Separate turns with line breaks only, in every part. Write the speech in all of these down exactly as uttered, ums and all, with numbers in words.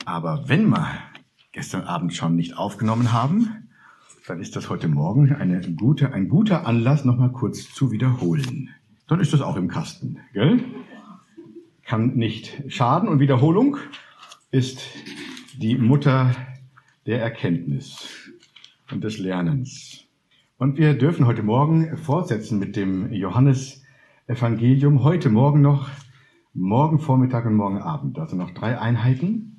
Aber wenn wir gestern Abend schon nicht aufgenommen haben, dann ist das heute Morgen eine gute, ein guter Anlass, nochmal kurz zu wiederholen. Dann ist das auch im Kasten, gell? Kann nicht schaden, und Wiederholung ist die Mutter der Erkenntnis und des Lernens. Und wir dürfen heute Morgen fortsetzen mit dem Johannesevangelium. Heute Morgen noch, morgen Vormittag und morgen Abend. Also noch drei Einheiten,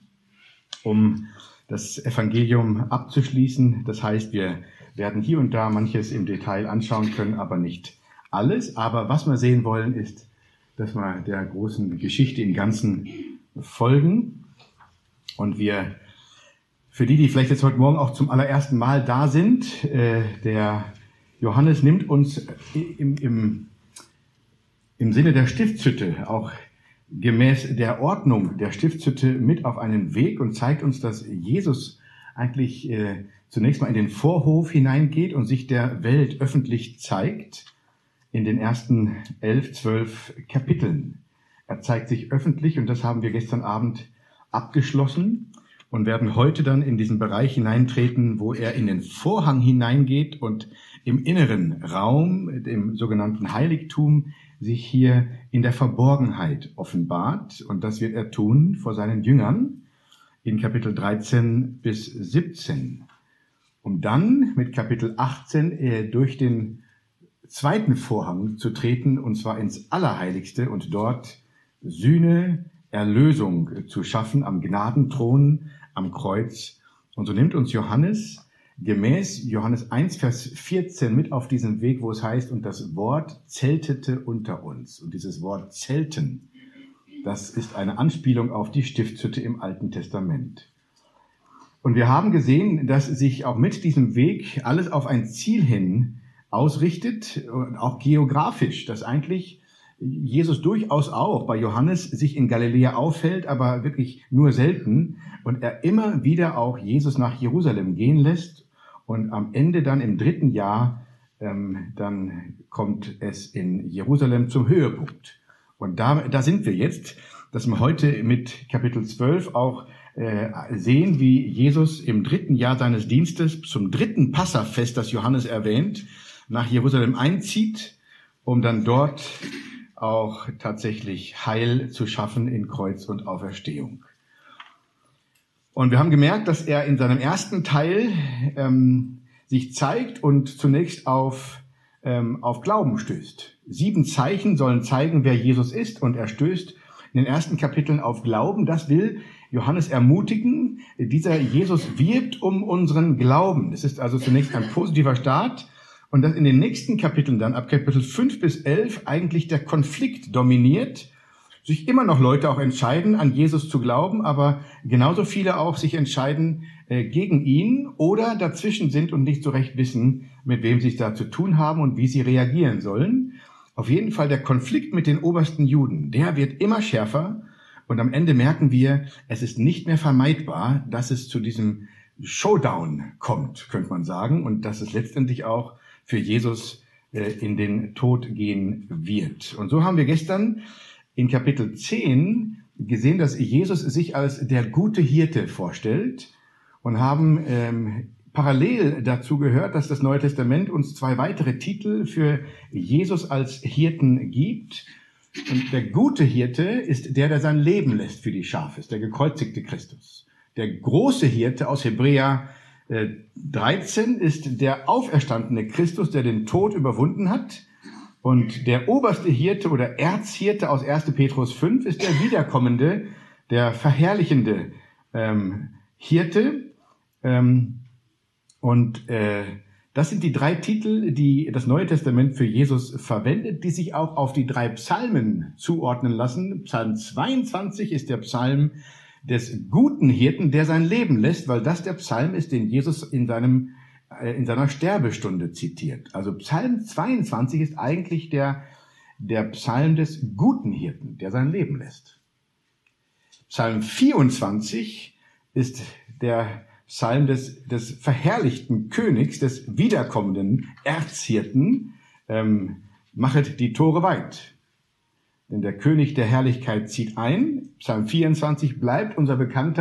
um das Evangelium abzuschließen. Das heißt, wir werden hier und da manches im Detail anschauen können, aber nicht alles. Aber was wir sehen wollen, ist, dass wir der großen Geschichte im Ganzen folgen. Und wir, für die, die vielleicht jetzt heute Morgen auch zum allerersten Mal da sind, äh, der Johannes nimmt uns im, im, im Sinne der Stiftshütte, auch gemäß der Ordnung der Stiftshütte, mit auf einen Weg und zeigt uns, dass Jesus eigentlich äh, zunächst mal in den Vorhof hineingeht und sich der Welt öffentlich zeigt in den ersten elf, zwölf Kapiteln. Er zeigt sich öffentlich, und das haben wir gestern Abend abgeschlossen und werden heute dann in diesen Bereich hineintreten, wo er in den Vorhang hineingeht und im inneren Raum, dem sogenannten Heiligtum, sich hier in der Verborgenheit offenbart. Und das wird er tun vor seinen Jüngern in Kapitel dreizehn bis siebzehn. Um dann mit Kapitel achtzehn äh, durch den zweiten Vorhang zu treten, und zwar ins Allerheiligste, und dort Sühne, Erlösung zu schaffen am Gnadenthron, am Kreuz. Und so nimmt uns Johannes gemäß Johannes eins, Vers vierzehn mit auf diesen Weg, wo es heißt, und das Wort zeltete unter uns. Und dieses Wort zelten, das ist eine Anspielung auf die Stiftshütte im Alten Testament. Und wir haben gesehen, dass sich auch mit diesem Weg alles auf ein Ziel hin ausrichtet, auch geografisch, dass eigentlich Jesus durchaus auch bei Johannes sich in Galiläa aufhält, aber wirklich nur selten, und er immer wieder auch Jesus nach Jerusalem gehen lässt, und am Ende dann im dritten Jahr, ähm, dann kommt es in Jerusalem zum Höhepunkt. Und da, da sind wir jetzt, dass wir heute mit Kapitel zwölf auch äh, sehen, wie Jesus im dritten Jahr seines Dienstes zum dritten Passafest, das Johannes erwähnt, nach Jerusalem einzieht, um dann dort auch tatsächlich Heil zu schaffen in Kreuz und Auferstehung. Und wir haben gemerkt, dass er in seinem ersten Teil ähm, sich zeigt und zunächst auf, ähm, auf Glauben stößt. Sieben Zeichen sollen zeigen, wer Jesus ist, und er stößt in den ersten Kapiteln auf Glauben. Das will Johannes ermutigen. Dieser Jesus wirbt um unseren Glauben. Das ist also zunächst ein positiver Start. Und dass in den nächsten Kapiteln dann, ab Kapitel fünf bis elf, eigentlich der Konflikt dominiert, sich immer noch Leute auch entscheiden, an Jesus zu glauben, aber genauso viele auch sich entscheiden äh, gegen ihn oder dazwischen sind und nicht so recht wissen, mit wem sie es da zu tun haben und wie sie reagieren sollen. Auf jeden Fall der Konflikt mit den obersten Juden, der wird immer schärfer, und am Ende merken wir, es ist nicht mehr vermeidbar, dass es zu diesem Showdown kommt, könnte man sagen, und dass es letztendlich auch für Jesus äh, in den Tod gehen wird. Und so haben wir gestern in Kapitel zehn gesehen, dass Jesus sich als der gute Hirte vorstellt, und haben ähm, parallel dazu gehört, dass das Neue Testament uns zwei weitere Titel für Jesus als Hirten gibt. Und der gute Hirte ist der, der sein Leben lässt für die Schafe, ist der gekreuzigte Christus. Der große Hirte aus Hebräer dreizehn ist der auferstandene Christus, der den Tod überwunden hat. Und der oberste Hirte oder Erzhirte aus erster Petrus fünf ist der wiederkommende, der verherrlichende ähm, Hirte. Ähm, und äh, das sind die drei Titel, die das Neue Testament für Jesus verwendet, die sich auch auf die drei Psalmen zuordnen lassen. Psalm zweiundzwanzig ist der Psalm des guten Hirten, der sein Leben lässt, weil das der Psalm ist, den Jesus in seinem äh, in seiner Sterbestunde zitiert. Also Psalm zweiundzwanzig ist eigentlich der der Psalm des guten Hirten, der sein Leben lässt. Psalm vierundzwanzig ist der Psalm des des verherrlichten Königs, des wiederkommenden Erzhirten, ähm, machet die Tore weit. Denn der König der Herrlichkeit zieht ein. Psalm vierundzwanzig bleibt unser bekannter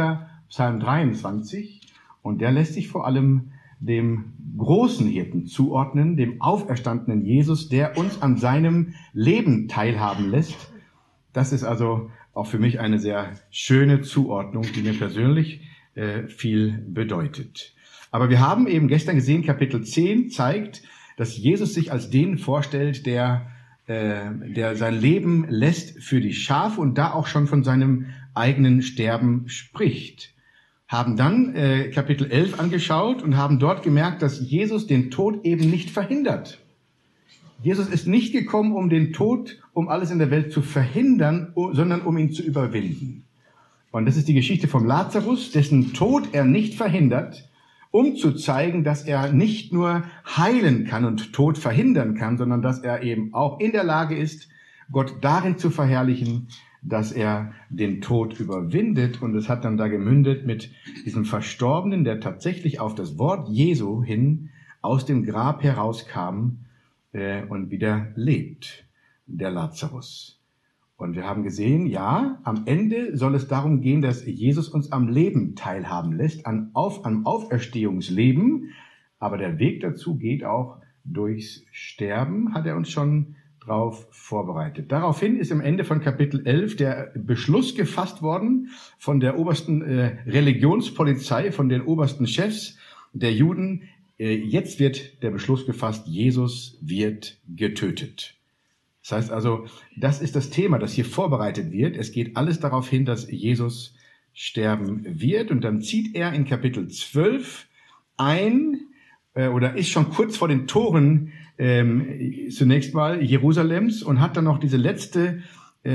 Psalm dreiundzwanzig. Und der lässt sich vor allem dem großen Hirten zuordnen, dem auferstandenen Jesus, der uns an seinem Leben teilhaben lässt. Das ist also auch für mich eine sehr schöne Zuordnung, die mir persönlich äh, viel bedeutet. Aber wir haben eben gestern gesehen, Kapitel zehn zeigt, dass Jesus sich als den vorstellt, der, äh, der sein Leben lässt für die Schafe und da auch schon von seinem eigenen Sterben spricht. Haben dann äh, Kapitel elf angeschaut und haben dort gemerkt, dass Jesus den Tod eben nicht verhindert. Jesus ist nicht gekommen, um den Tod, um alles in der Welt zu verhindern, sondern um ihn zu überwinden. Und das ist die Geschichte vom Lazarus, dessen Tod er nicht verhindert, um zu zeigen, dass er nicht nur heilen kann und Tod verhindern kann, sondern dass er eben auch in der Lage ist, Gott darin zu verherrlichen, dass er den Tod überwindet. Und es hat dann da gemündet mit diesem Verstorbenen, der tatsächlich auf das Wort Jesu hin aus dem Grab herauskam äh, und wieder lebt, der Lazarus. Und wir haben gesehen, ja, am Ende soll es darum gehen, dass Jesus uns am Leben teilhaben lässt, an auf, am Auferstehungsleben. Aber der Weg dazu geht auch durchs Sterben, hat er uns schon drauf vorbereitet. Daraufhin ist am Ende von Kapitel elf der Beschluss gefasst worden von der obersten äh, Religionspolizei, von den obersten Chefs der Juden. Äh, jetzt wird der Beschluss gefasst, Jesus wird getötet. Das heißt also, das ist das Thema, das hier vorbereitet wird. Es geht alles darauf hin, dass Jesus sterben wird. Und dann zieht er in Kapitel zwölf ein, äh, oder ist schon kurz vor den Toren ähm, zunächst mal Jerusalems und hat dann noch diese letzte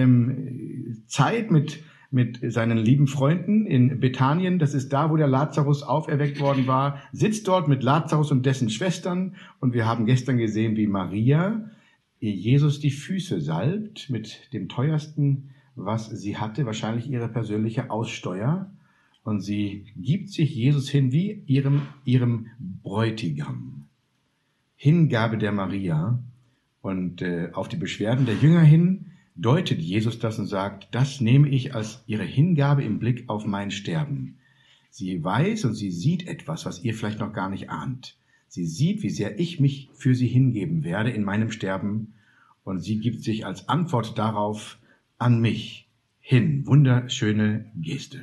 ähm, Zeit mit, mit seinen lieben Freunden in Bethanien. Das ist da, wo der Lazarus auferweckt worden war, sitzt dort mit Lazarus und dessen Schwestern. Und wir haben gestern gesehen, wie Maria Jesus die Füße salbt mit dem teuersten, was sie hatte, wahrscheinlich ihre persönliche Aussteuer. Und sie gibt sich Jesus hin wie ihrem, ihrem Bräutigam. Hingabe der Maria. Und äh, auf die Beschwerden der Jünger hin deutet Jesus das und sagt, das nehme ich als ihre Hingabe im Blick auf mein Sterben. Sie weiß und sie sieht etwas, was ihr vielleicht noch gar nicht ahnt. Sie sieht, wie sehr ich mich für sie hingeben werde in meinem Sterben, und sie gibt sich als Antwort darauf an mich hin. Wunderschöne Geste.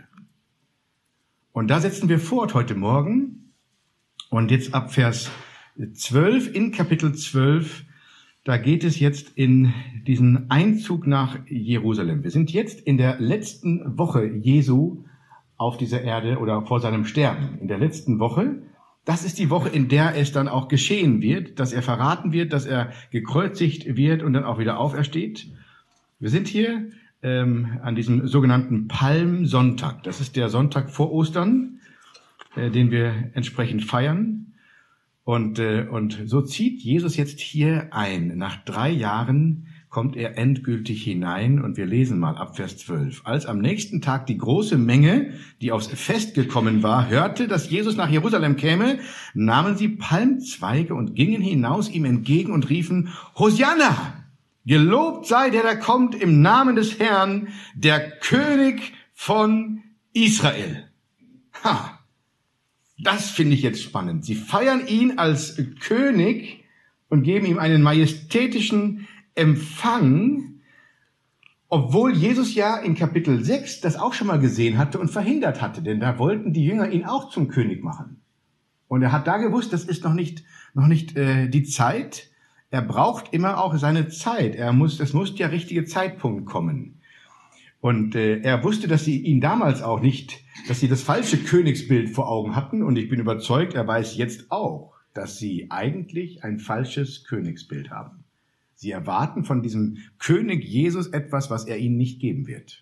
Und da setzen wir fort heute Morgen. Und jetzt ab Vers zwölf, in Kapitel zwölf, da geht es jetzt in diesen Einzug nach Jerusalem. Wir sind jetzt in der letzten Woche Jesu auf dieser Erde oder vor seinem Sterben. In der letzten Woche. Das ist die Woche, in der es dann auch geschehen wird, dass er verraten wird, dass er gekreuzigt wird und dann auch wieder aufersteht. Wir sind hier ähm, an diesem sogenannten Palmsonntag. Das ist der Sonntag vor Ostern, äh, den wir entsprechend feiern. Und, äh, und so zieht Jesus jetzt hier ein. Nach drei Jahren kommt er endgültig hinein und wir lesen mal ab Vers zwölf. Als am nächsten Tag die große Menge, die aufs Fest gekommen war, hörte, dass Jesus nach Jerusalem käme, nahmen sie Palmzweige und gingen hinaus ihm entgegen und riefen, Hosianna! Gelobt sei der, der kommt im Namen des Herrn, der König von Israel. Ha! Das finde ich jetzt spannend. Sie feiern ihn als König und geben ihm einen majestätischen Empfang, obwohl Jesus ja in Kapitel sechs das auch schon mal gesehen hatte und verhindert hatte, denn da wollten die Jünger ihn auch zum König machen. Und er hat da gewusst, das ist noch nicht, noch nicht äh, die Zeit. Er braucht immer auch seine Zeit. Er muss, es muss der richtige Zeitpunkt kommen. Und äh, er wusste, dass sie ihn damals auch nicht, dass sie das falsche Königsbild vor Augen hatten. Und ich bin überzeugt, er weiß jetzt auch, dass sie eigentlich ein falsches Königsbild haben. Sie erwarten von diesem König Jesus etwas, was er ihnen nicht geben wird.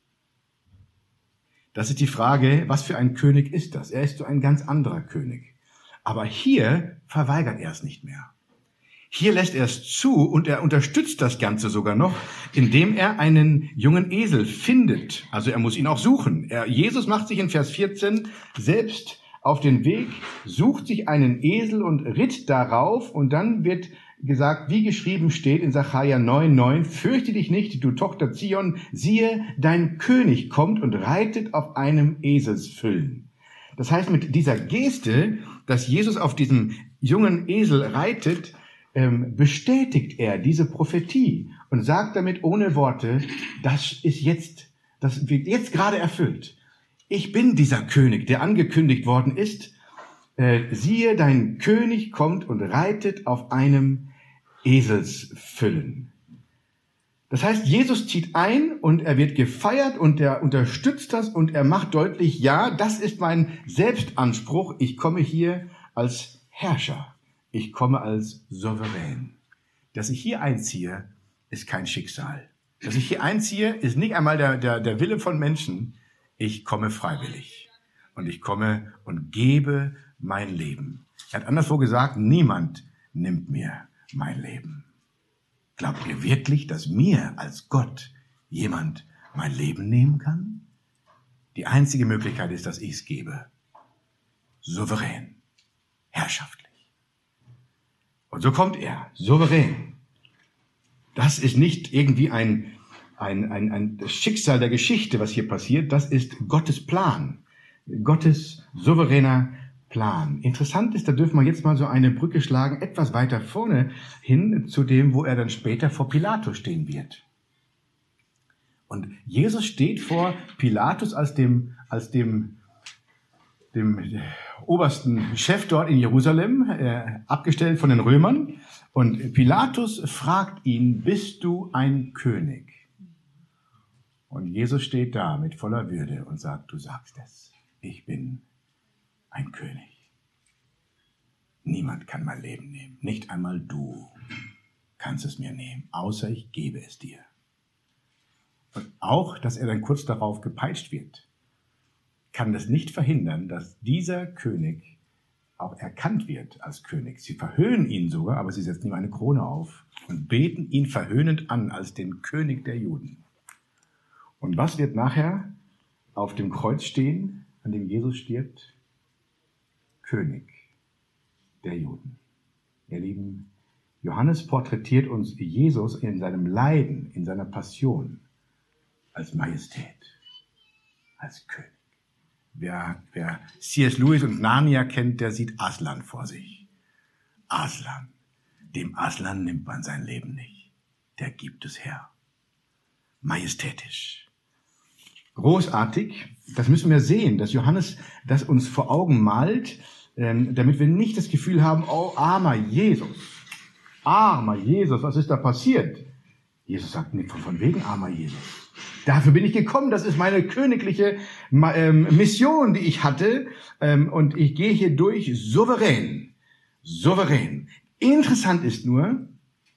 Das ist die Frage, was für ein König ist das? Er ist so ein ganz anderer König. Aber hier verweigert er es nicht mehr. Hier lässt er es zu und er unterstützt das Ganze sogar noch, indem er einen jungen Esel findet. Also er muss ihn auch suchen. Er, Jesus macht sich in Vers vierzehn selbst auf den Weg, sucht sich einen Esel und ritt darauf und dann wird gesagt, wie geschrieben steht in Sacharja neun neun, fürchte dich nicht, du Tochter Zion, siehe, dein König kommt und reitet auf einem Eselsfüllen. Das heißt, mit dieser Geste, dass Jesus auf diesem jungen Esel reitet, ähm, bestätigt er diese Prophetie und sagt damit ohne Worte, das ist jetzt, das wird jetzt gerade erfüllt. Ich bin dieser König, der angekündigt worden ist. Äh, siehe, dein König kommt und reitet auf einem Eselsfüllen. Das heißt, Jesus zieht ein und er wird gefeiert und er unterstützt das und er macht deutlich, ja, das ist mein Selbstanspruch. Ich komme hier als Herrscher. Ich komme als Souverän. Dass ich hier einziehe, ist kein Schicksal. Dass ich hier einziehe, ist nicht einmal der, der, der Wille von Menschen. Ich komme freiwillig. Und ich komme und gebe mein Leben. Er hat anderswo gesagt, niemand nimmt mir mein Leben. Glaubt ihr wirklich, dass mir als Gott jemand mein Leben nehmen kann? Die einzige Möglichkeit ist, dass ich es gebe. Souverän. Herrschaftlich. Und so kommt er. Souverän. Das ist nicht irgendwie ein, ein, ein, ein Schicksal der Geschichte, was hier passiert. Das ist Gottes Plan. Gottes souveräner Plan. Interessant ist, da dürfen wir jetzt mal so eine Brücke schlagen, etwas weiter vorne hin zu dem, wo er dann später vor Pilatus stehen wird. Und Jesus steht vor Pilatus als dem, als dem, dem obersten Chef dort in Jerusalem, äh, abgestellt von den Römern. Und Pilatus fragt ihn, bist du ein König? Und Jesus steht da mit voller Würde und sagt, du sagst es, ich bin ein König. Niemand kann mein Leben nehmen. Nicht einmal du kannst es mir nehmen, außer ich gebe es dir. Und auch, dass er dann kurz darauf gepeitscht wird, kann das nicht verhindern, dass dieser König auch erkannt wird als König. Sie verhöhnen ihn sogar, aber sie setzen ihm eine Krone auf und beten ihn verhöhnend an als den König der Juden. Und was wird nachher auf dem Kreuz stehen, an dem Jesus stirbt? König der Juden. Ihr Lieben, Johannes porträtiert uns Jesus in seinem Leiden, in seiner Passion als Majestät, als König. Wer, wer C S Lewis und Narnia kennt, der sieht Aslan vor sich. Aslan. Dem Aslan nimmt man sein Leben nicht. Der gibt es her. Majestätisch. Großartig. Das müssen wir sehen, dass Johannes das uns vor Augen malt, damit wir nicht das Gefühl haben, oh, armer Jesus, armer Jesus, was ist da passiert? Jesus sagt nicht von wegen armer Jesus. Dafür bin ich gekommen, das ist meine königliche Mission, die ich hatte, und ich gehe hier durch souverän, souverän. Interessant ist nur,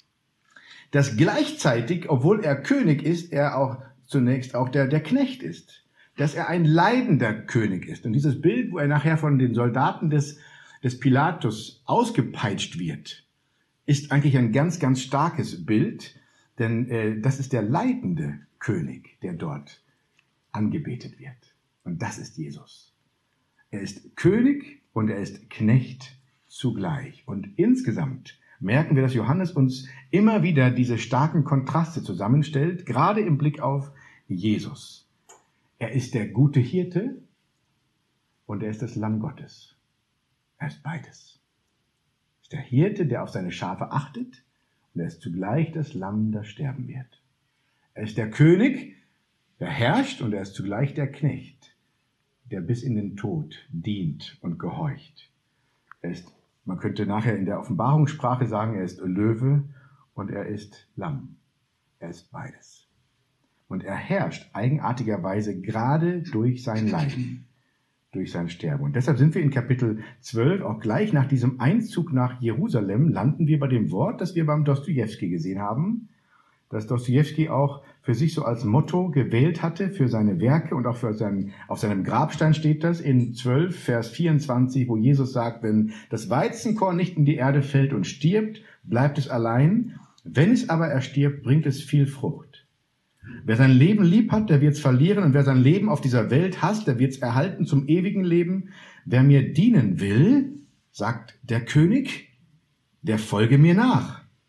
dass gleichzeitig, obwohl er König ist, er auch zunächst auch der, der Knecht ist. Dass er ein leidender König ist. Und dieses Bild, wo er nachher von den Soldaten des, des Pilatus ausgepeitscht wird, ist eigentlich ein ganz, ganz starkes Bild, denn äh, das ist der leidende König, der dort angebetet wird. Und das ist Jesus. Er ist König und er ist Knecht zugleich. Und insgesamt merken wir, dass Johannes uns immer wieder diese starken Kontraste zusammenstellt, gerade im Blick auf Jesus. Er ist der gute Hirte und er ist das Lamm Gottes. Er ist beides. Er ist der Hirte, der auf seine Schafe achtet, und er ist zugleich das Lamm, das sterben wird. Er ist der König, der herrscht, und er ist zugleich der Knecht, der bis in den Tod dient und gehorcht. Er ist, man könnte nachher in der Offenbarungssprache sagen, er ist Löwe und er ist Lamm. Er ist beides. Und er herrscht eigenartigerweise gerade durch sein Leiden, durch sein Sterben. Und deshalb sind wir in Kapitel zwölf, auch gleich nach diesem Einzug nach Jerusalem, landen wir bei dem Wort, das wir beim Dostojewski gesehen haben, das Dostojewski auch für sich so als Motto gewählt hatte für seine Werke und auch für seinen, auf seinem Grabstein steht das in zwölf, Vers vierundzwanzig, wo Jesus sagt, wenn das Weizenkorn nicht in die Erde fällt und stirbt, bleibt es allein. Wenn es aber erstirbt, bringt es viel Frucht. Wer sein Leben lieb hat, der wird es verlieren, und wer sein Leben auf dieser Welt hasst, der wird es erhalten zum ewigen Leben. Wer mir dienen will, sagt der König, der folge mir nach.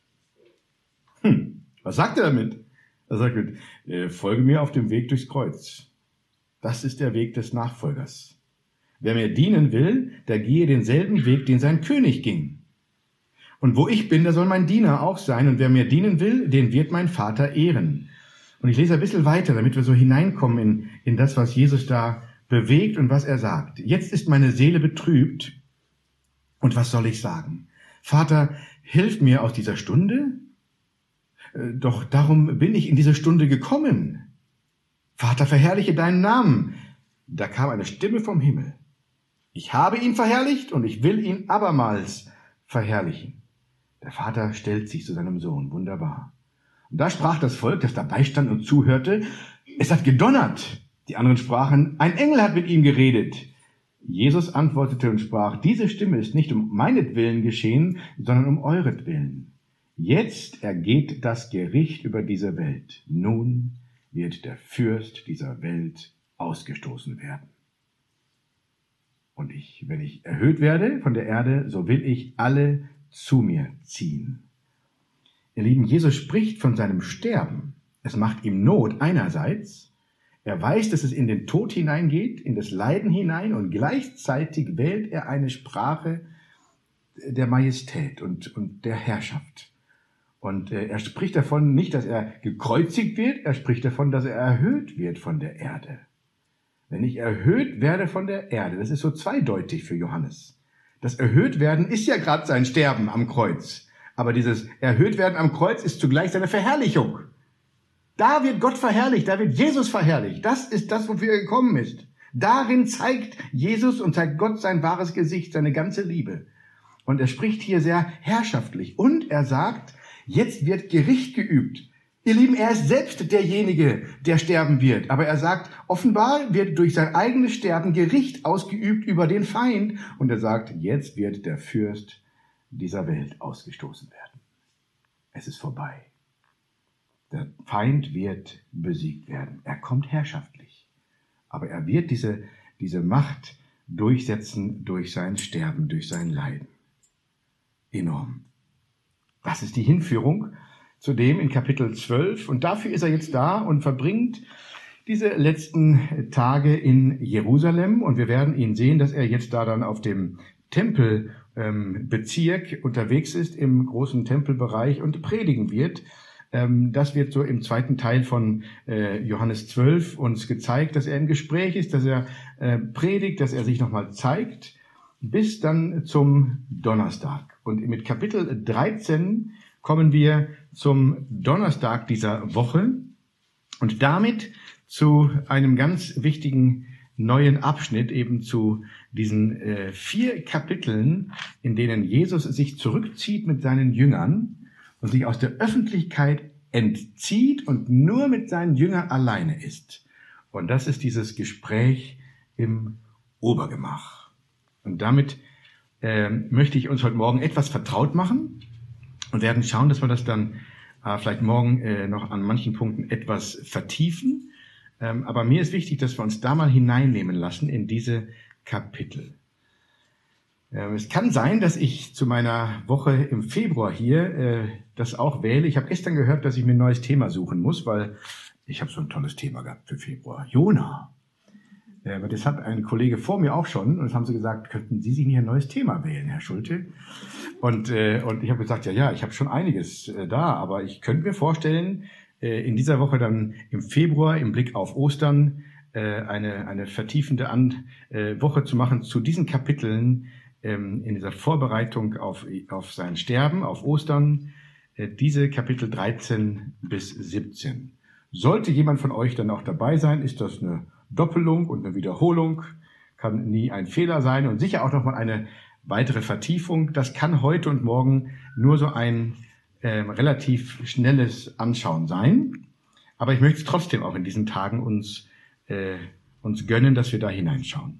Was sagt er damit? Er sagt, äh, folge mir auf dem Weg durchs Kreuz. Das ist der Weg des Nachfolgers. Wer mir dienen will, der gehe denselben Weg, den sein König ging. Und wo ich bin, da soll mein Diener auch sein. Und wer mir dienen will, den wird mein Vater ehren. Und ich lese ein bisschen weiter, damit wir so hineinkommen in, in das, was Jesus da bewegt und was er sagt. Jetzt ist meine Seele betrübt. Und was soll ich sagen? Vater, hilf mir aus dieser Stunde. Doch darum bin ich in diese Stunde gekommen. Vater, verherrliche deinen Namen. Da kam eine Stimme vom Himmel. Ich habe ihn verherrlicht und ich will ihn abermals verherrlichen. Der Vater stellt sich zu seinem Sohn. Wunderbar. Und da sprach das Volk, das dabei stand und zuhörte, es hat gedonnert. Die anderen sprachen, ein Engel hat mit ihm geredet. Jesus antwortete und sprach, diese Stimme ist nicht um meinetwillen geschehen, sondern um euretwillen. Jetzt ergeht das Gericht über diese Welt. Nun wird der Fürst dieser Welt ausgestoßen werden. Und ich, wenn ich erhöht werde von der Erde, so will ich alle zu mir ziehen. Ihr Lieben, Jesus spricht von seinem Sterben. Es macht ihm Not einerseits. Er weiß, dass es in den Tod hineingeht, in das Leiden hinein, und gleichzeitig wählt er eine Sprache der Majestät und, und der Herrschaft. Und äh, er spricht davon nicht, dass er gekreuzigt wird, er spricht davon, dass er erhöht wird von der Erde. Wenn ich erhöht werde von der Erde, das ist so zweideutig für Johannes. Das Erhöhtwerden ist ja gerade sein Sterben am Kreuz. Aber dieses Erhöhtwerden am Kreuz ist zugleich seine Verherrlichung. Da wird Gott verherrlicht, da wird Jesus verherrlicht. Das ist das, wofür er gekommen ist. Darin zeigt Jesus und zeigt Gott sein wahres Gesicht, seine ganze Liebe. Und er spricht hier sehr herrschaftlich. Und er sagt, jetzt wird Gericht geübt. Ihr Lieben, er ist selbst derjenige, der sterben wird. Aber er sagt, offenbar wird durch sein eigenes Sterben Gericht ausgeübt über den Feind. Und er sagt, jetzt wird der Fürst dieser Welt ausgestoßen werden. Es ist vorbei. Der Feind wird besiegt werden. Er kommt herrschaftlich. Aber er wird diese, diese Macht durchsetzen durch sein Sterben, durch sein Leiden. Enorm. Das ist die Hinführung zu dem in Kapitel zwölf. Und dafür ist er jetzt da und verbringt diese letzten Tage in Jerusalem. Und wir werden ihn sehen, dass er jetzt da dann auf dem Tempelbezirk unterwegs ist, im großen Tempelbereich, und predigen wird. Das wird so im zweiten Teil von Johannes zwölf uns gezeigt, dass er im Gespräch ist, dass er predigt, dass er sich nochmal zeigt, bis dann zum Donnerstag. Und mit Kapitel dreizehn kommen wir zum Donnerstag dieser Woche und damit zu einem ganz wichtigen neuen Abschnitt, eben zu diesen vier Kapiteln, in denen Jesus sich zurückzieht mit seinen Jüngern und sich aus der Öffentlichkeit entzieht und nur mit seinen Jüngern alleine ist. Und das ist dieses Gespräch im Obergemach. Und damit äh, möchte ich uns heute Morgen etwas vertraut machen und werden schauen, dass wir das dann äh, vielleicht morgen äh, noch an manchen Punkten etwas vertiefen. Ähm, aber mir ist wichtig, dass wir uns da mal hineinnehmen lassen in diese Kapitel. Es kann sein, dass ich zu meiner Woche im Februar hier äh, das auch wähle. Ich habe gestern gehört, dass ich mir ein neues Thema suchen muss, weil ich habe so ein tolles Thema gehabt für Februar. Jona. Äh, aber das hat ein Kollege vor mir auch schon, und das haben sie gesagt, könnten Sie sich nicht ein neues Thema wählen, Herr Schulte? Und, äh, und ich habe gesagt, ja, ja, ich habe schon einiges äh, da, aber ich könnte mir vorstellen, äh, in dieser Woche dann im Februar im Blick auf Ostern äh, eine, eine vertiefende An- äh, Woche zu machen zu diesen Kapiteln, in dieser Vorbereitung auf, auf sein Sterben, auf Ostern, diese Kapitel dreizehn bis siebzehn. Sollte jemand von euch dann auch dabei sein, ist das eine Doppelung und eine Wiederholung, kann nie ein Fehler sein und sicher auch nochmal eine weitere Vertiefung. Das kann heute und morgen nur so ein äh, relativ schnelles Anschauen sein, aber ich möchte es trotzdem auch in diesen Tagen uns, äh, uns gönnen, dass wir da hineinschauen.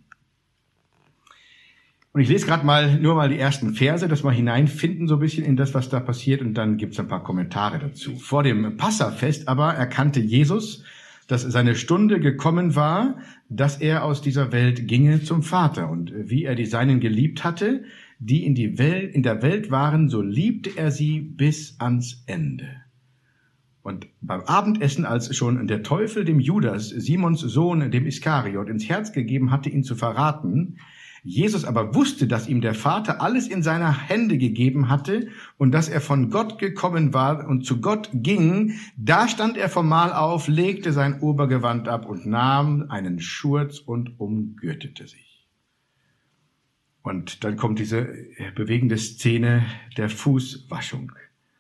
Und ich lese gerade mal nur mal die ersten Verse, dass wir hineinfinden so ein bisschen in das, was da passiert, und dann gibt's ein paar Kommentare dazu. Vor dem Passafest aber erkannte Jesus, dass seine Stunde gekommen war, dass er aus dieser Welt ginge zum Vater. Und wie er die Seinen geliebt hatte, die in, die Welt, in der Welt waren, so liebte er sie bis ans Ende. Und beim Abendessen, als schon der Teufel dem Judas, Simons Sohn, dem Iskariot, ins Herz gegeben hatte, ihn zu verraten, Jesus aber wusste, dass ihm der Vater alles in seine Hände gegeben hatte und dass er von Gott gekommen war und zu Gott ging, da stand er vom Mahl auf, legte sein Obergewand ab und nahm einen Schurz und umgürtete sich. Und dann kommt diese bewegende Szene der Fußwaschung.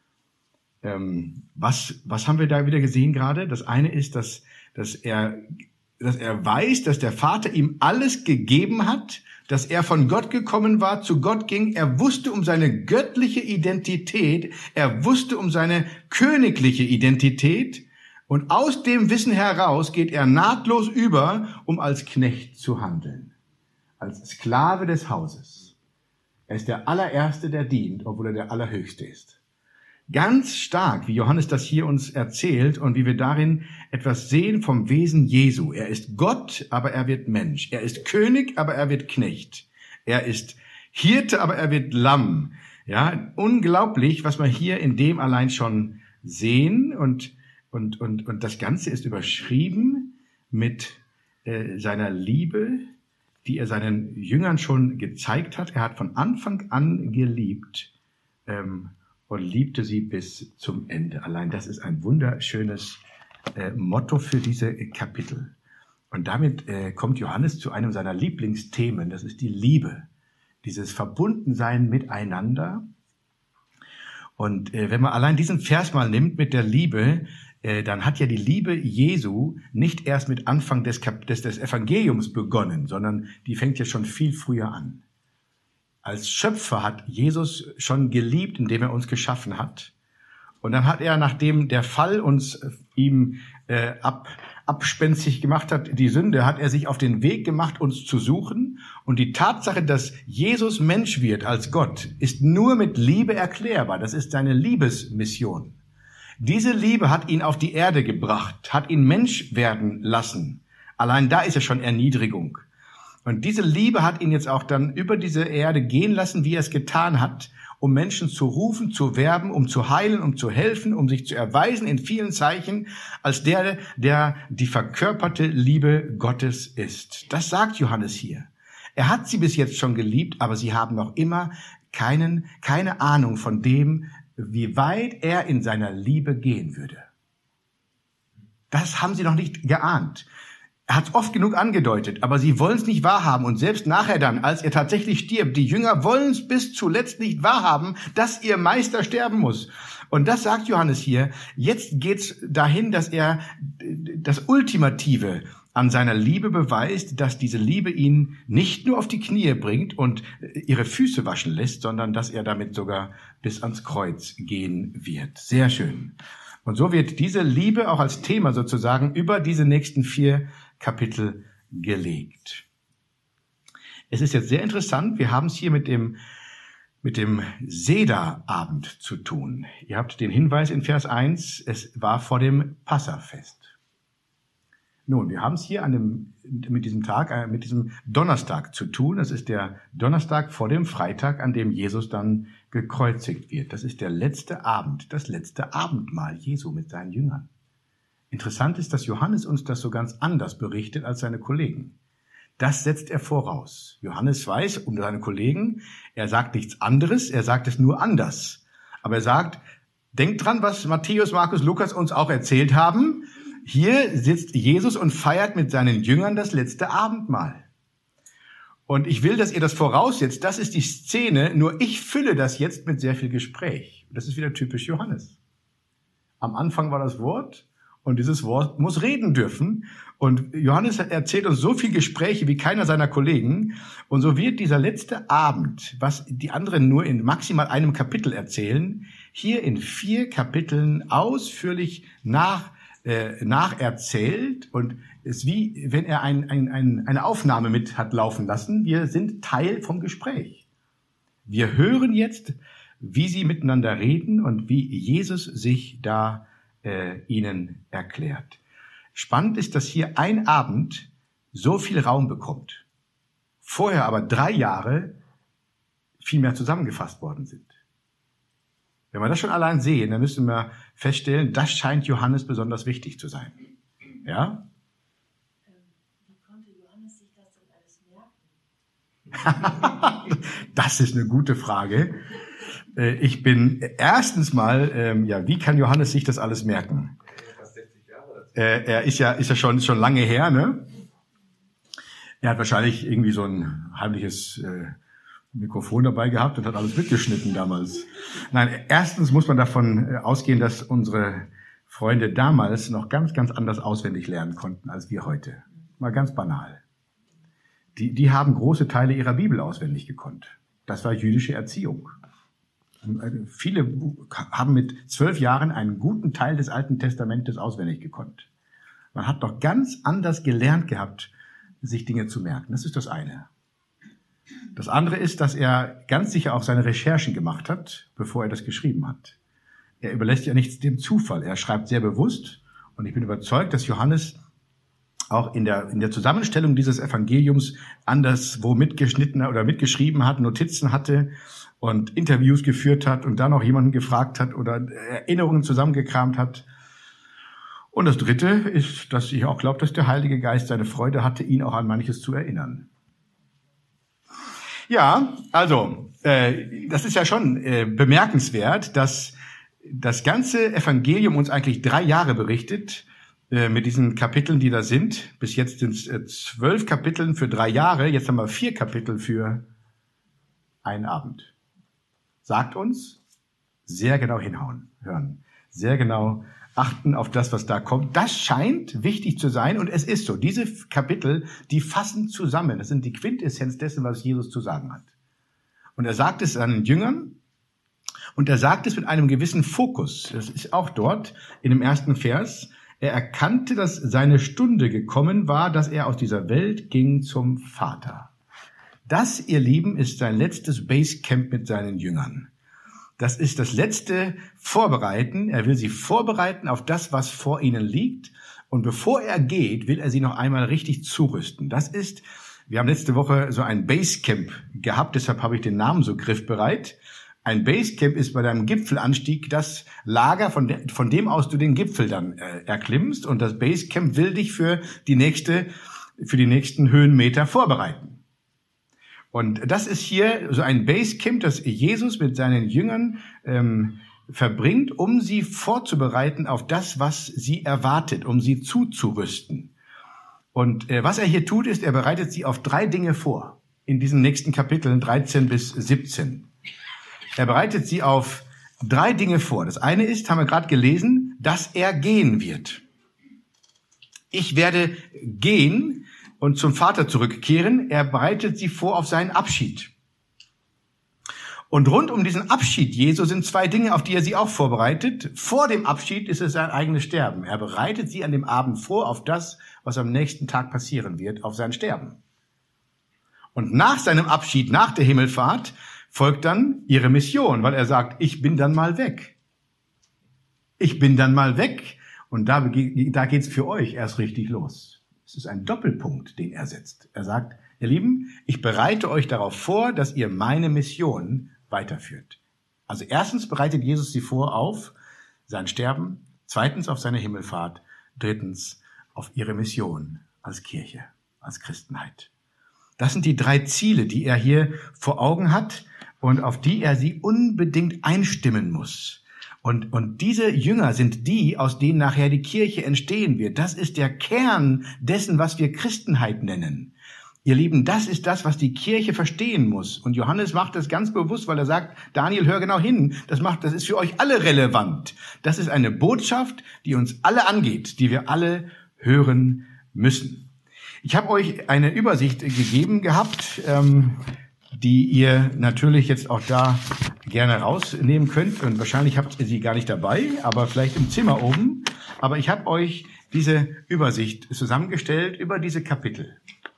Ähm, was, was haben wir da wieder gesehen gerade? Das eine ist, dass, dass er, dass er weiß, dass der Vater ihm alles gegeben hat, dass er von Gott gekommen war, zu Gott ging. Er wusste um seine göttliche Identität. Er wusste um seine königliche Identität. Und aus dem Wissen heraus geht er nahtlos über, um als Knecht zu handeln. Als Sklave des Hauses. Er ist der allererste, der dient, obwohl er der allerhöchste ist. Ganz stark, wie Johannes das hier uns erzählt und wie wir darin etwas sehen vom Wesen Jesu. Er ist Gott, aber er wird Mensch. Er ist König, aber er wird Knecht. Er ist Hirte, aber er wird Lamm. Ja, unglaublich, was wir hier in dem allein schon sehen. Und, und, und, und das Ganze ist überschrieben mit äh, seiner Liebe, die er seinen Jüngern schon gezeigt hat. Er hat von Anfang an geliebt, ähm, und liebte sie bis zum Ende. Allein das ist ein wunderschönes äh, Motto für diese Kapitel. Und damit äh, kommt Johannes zu einem seiner Lieblingsthemen. Das ist die Liebe, dieses Verbundensein miteinander. Und äh, wenn man allein diesen Vers mal nimmt mit der Liebe, äh, dann hat ja die Liebe Jesu nicht erst mit Anfang des, Kap- des, des Evangeliums begonnen, sondern die fängt ja schon viel früher an. Als Schöpfer hat Jesus schon geliebt, indem er uns geschaffen hat. Und dann hat er, nachdem der Fall uns ihm äh, ab, abspenstig gemacht hat, die Sünde, hat er sich auf den Weg gemacht, uns zu suchen. Und die Tatsache, dass Jesus Mensch wird als Gott, ist nur mit Liebe erklärbar. Das ist seine Liebesmission. Diese Liebe hat ihn auf die Erde gebracht, hat ihn Mensch werden lassen. Allein da ist ja schon Erniedrigung. Und diese Liebe hat ihn jetzt auch dann über diese Erde gehen lassen, wie er es getan hat, um Menschen zu rufen, zu werben, um zu heilen, um zu helfen, um sich zu erweisen in vielen Zeichen als der, der die verkörperte Liebe Gottes ist. Das sagt Johannes hier. Er hat sie bis jetzt schon geliebt, aber sie haben noch immer keinen, keine Ahnung von dem, wie weit er in seiner Liebe gehen würde. Das haben sie noch nicht geahnt. Er hat es oft genug angedeutet, aber sie wollen es nicht wahrhaben. Und selbst nachher dann, als er tatsächlich stirbt, die Jünger wollen es bis zuletzt nicht wahrhaben, dass ihr Meister sterben muss. Und das sagt Johannes hier. Jetzt geht's dahin, dass er das Ultimative an seiner Liebe beweist, dass diese Liebe ihn nicht nur auf die Knie bringt und ihre Füße waschen lässt, sondern dass er damit sogar bis ans Kreuz gehen wird. Sehr schön. Und so wird diese Liebe auch als Thema sozusagen über diese nächsten vier Kapitel gelegt. Es ist jetzt sehr interessant, wir haben es hier mit dem, mit dem Sederabend zu tun. Ihr habt den Hinweis in Vers eins, es war vor dem Passafest. Nun, wir haben es hier an dem, mit diesem Tag, mit diesem Donnerstag zu tun. Das ist der Donnerstag vor dem Freitag, an dem Jesus dann gekreuzigt wird. Das ist der letzte Abend, das letzte Abendmahl Jesu mit seinen Jüngern. Interessant ist, dass Johannes uns das so ganz anders berichtet als seine Kollegen. Das setzt er voraus. Johannes weiß um seine Kollegen, er sagt nichts anderes, er sagt es nur anders. Aber er sagt, denkt dran, was Matthäus, Markus, Lukas uns auch erzählt haben. Hier sitzt Jesus und feiert mit seinen Jüngern das letzte Abendmahl. Und ich will, dass ihr das voraussetzt. Das ist die Szene, nur ich fülle das jetzt mit sehr viel Gespräch. Das ist wieder typisch Johannes. Am Anfang war das Wort und dieses Wort muss reden dürfen. Und Johannes erzählt uns so viel Gespräche wie keiner seiner Kollegen. Und so wird dieser letzte Abend, was die anderen nur in maximal einem Kapitel erzählen, hier in vier Kapiteln ausführlich nach Äh, nacherzählt und ist wie, wenn er ein, ein, ein, eine Aufnahme mit hat laufen lassen. Wir sind Teil vom Gespräch. Wir hören jetzt, wie sie miteinander reden und wie Jesus sich da äh, ihnen erklärt. Spannend ist, dass hier ein Abend so viel Raum bekommt. Vorher aber drei Jahre viel mehr zusammengefasst worden sind. Wenn wir das schon allein sehen, dann müssen wir feststellen, das scheint Johannes besonders wichtig zu sein. Ja?
Wie konnte Johannes sich das denn alles merken?
Das ist eine gute Frage. Ich bin erstens mal, ja, wie kann Johannes sich das alles merken? Er ist ja, ist ja schon, schon lange her, ne? Er hat wahrscheinlich irgendwie so ein heimliches äh, Mikrofon dabei gehabt und hat alles mitgeschnitten damals. Nein, erstens muss man davon ausgehen, dass unsere Freunde damals noch ganz, ganz anders auswendig lernen konnten als wir heute. Mal ganz banal. Die, die haben große Teile ihrer Bibel auswendig gekonnt. Das war jüdische Erziehung. Viele haben mit zwölf Jahren einen guten Teil des Alten Testamentes auswendig gekonnt. Man hat doch ganz anders gelernt gehabt, sich Dinge zu merken. Das ist das eine. Das andere ist, dass er ganz sicher auch seine Recherchen gemacht hat, bevor er das geschrieben hat. Er überlässt ja nichts dem Zufall. Er schreibt sehr bewusst. Und ich bin überzeugt, dass Johannes auch in der, in der Zusammenstellung dieses Evangeliums anderswo mitgeschnitten oder mitgeschrieben hat, Notizen hatte und Interviews geführt hat und dann noch jemanden gefragt hat oder Erinnerungen zusammengekramt hat. Und das Dritte ist, dass ich auch glaube, dass der Heilige Geist seine Freude hatte, ihn auch an manches zu erinnern. Ja, also, äh, das ist ja schon äh, bemerkenswert, dass das ganze Evangelium uns eigentlich drei Jahre berichtet, äh, mit diesen Kapiteln, die da sind. Bis jetzt sind es äh, zwölf Kapiteln für drei Jahre, jetzt haben wir vier Kapitel für einen Abend. Sagt uns, sehr genau hinhauen, hören, sehr genau achten auf das, was da kommt. Das scheint wichtig zu sein und es ist so. Diese Kapitel, die fassen zusammen. Das sind die Quintessenz dessen, was Jesus zu sagen hat. Und er sagt es seinen Jüngern und er sagt es mit einem gewissen Fokus. Das ist auch dort in dem ersten Vers. Er erkannte, dass seine Stunde gekommen war, dass er aus dieser Welt ging zum Vater. Das, ihr Lieben, ist sein letztes Basecamp mit seinen Jüngern. Das ist das letzte Vorbereiten. Er will sie vorbereiten auf das, was vor ihnen liegt. Und bevor er geht, will er sie noch einmal richtig zurüsten. Das ist, wir haben letzte Woche so ein Basecamp gehabt, deshalb habe ich den Namen so griffbereit. Ein Basecamp ist bei deinem Gipfelanstieg das Lager, von, de, von dem aus du den Gipfel dann äh, erklimmst. Und das Basecamp will dich für die nächste, für die nächsten Höhenmeter vorbereiten. Und das ist hier so ein Basecamp, das Jesus mit seinen Jüngern ähm, verbringt, um sie vorzubereiten auf das, was sie erwartet, um sie zuzurüsten. Und äh, was er hier tut, ist, er bereitet sie auf drei Dinge vor, in diesen nächsten Kapiteln dreizehn bis siebzehn. Er bereitet sie auf drei Dinge vor. Das eine ist, haben wir gerade gelesen, dass er gehen wird. Ich werde gehen und zum Vater zurückkehren. Er bereitet sie vor auf seinen Abschied. Und rund um diesen Abschied Jesu sind zwei Dinge, auf die er sie auch vorbereitet. Vor dem Abschied ist es sein eigenes Sterben. Er bereitet sie an dem Abend vor auf das, was am nächsten Tag passieren wird, auf sein Sterben. Und nach seinem Abschied, nach der Himmelfahrt, folgt dann ihre Mission, weil er sagt, ich bin dann mal weg. Ich bin dann mal weg und da, da geht's für euch erst richtig los. Es ist ein Doppelpunkt, den er setzt. Er sagt, ihr Lieben, ich bereite euch darauf vor, dass ihr meine Mission weiterführt. Also erstens bereitet Jesus sie vor auf sein Sterben, zweitens auf seine Himmelfahrt, drittens auf ihre Mission als Kirche, als Christenheit. Das sind die drei Ziele, die er hier vor Augen hat und auf die er sie unbedingt einstimmen muss. Und, und diese Jünger sind die, aus denen nachher die Kirche entstehen wird. Das ist der Kern dessen, was wir Christenheit nennen. Ihr Lieben, das ist das, was die Kirche verstehen muss. Und Johannes macht das ganz bewusst, weil er sagt, Daniel, hör genau hin. Das macht, das ist für euch alle relevant. Das ist eine Botschaft, die uns alle angeht, die wir alle hören müssen. Ich habe euch eine Übersicht gegeben gehabt, ähm, die ihr natürlich jetzt auch da gerne rausnehmen könnt. Und wahrscheinlich habt ihr sie gar nicht dabei, aber vielleicht im Zimmer oben. Aber ich habe euch diese Übersicht zusammengestellt über diese Kapitel.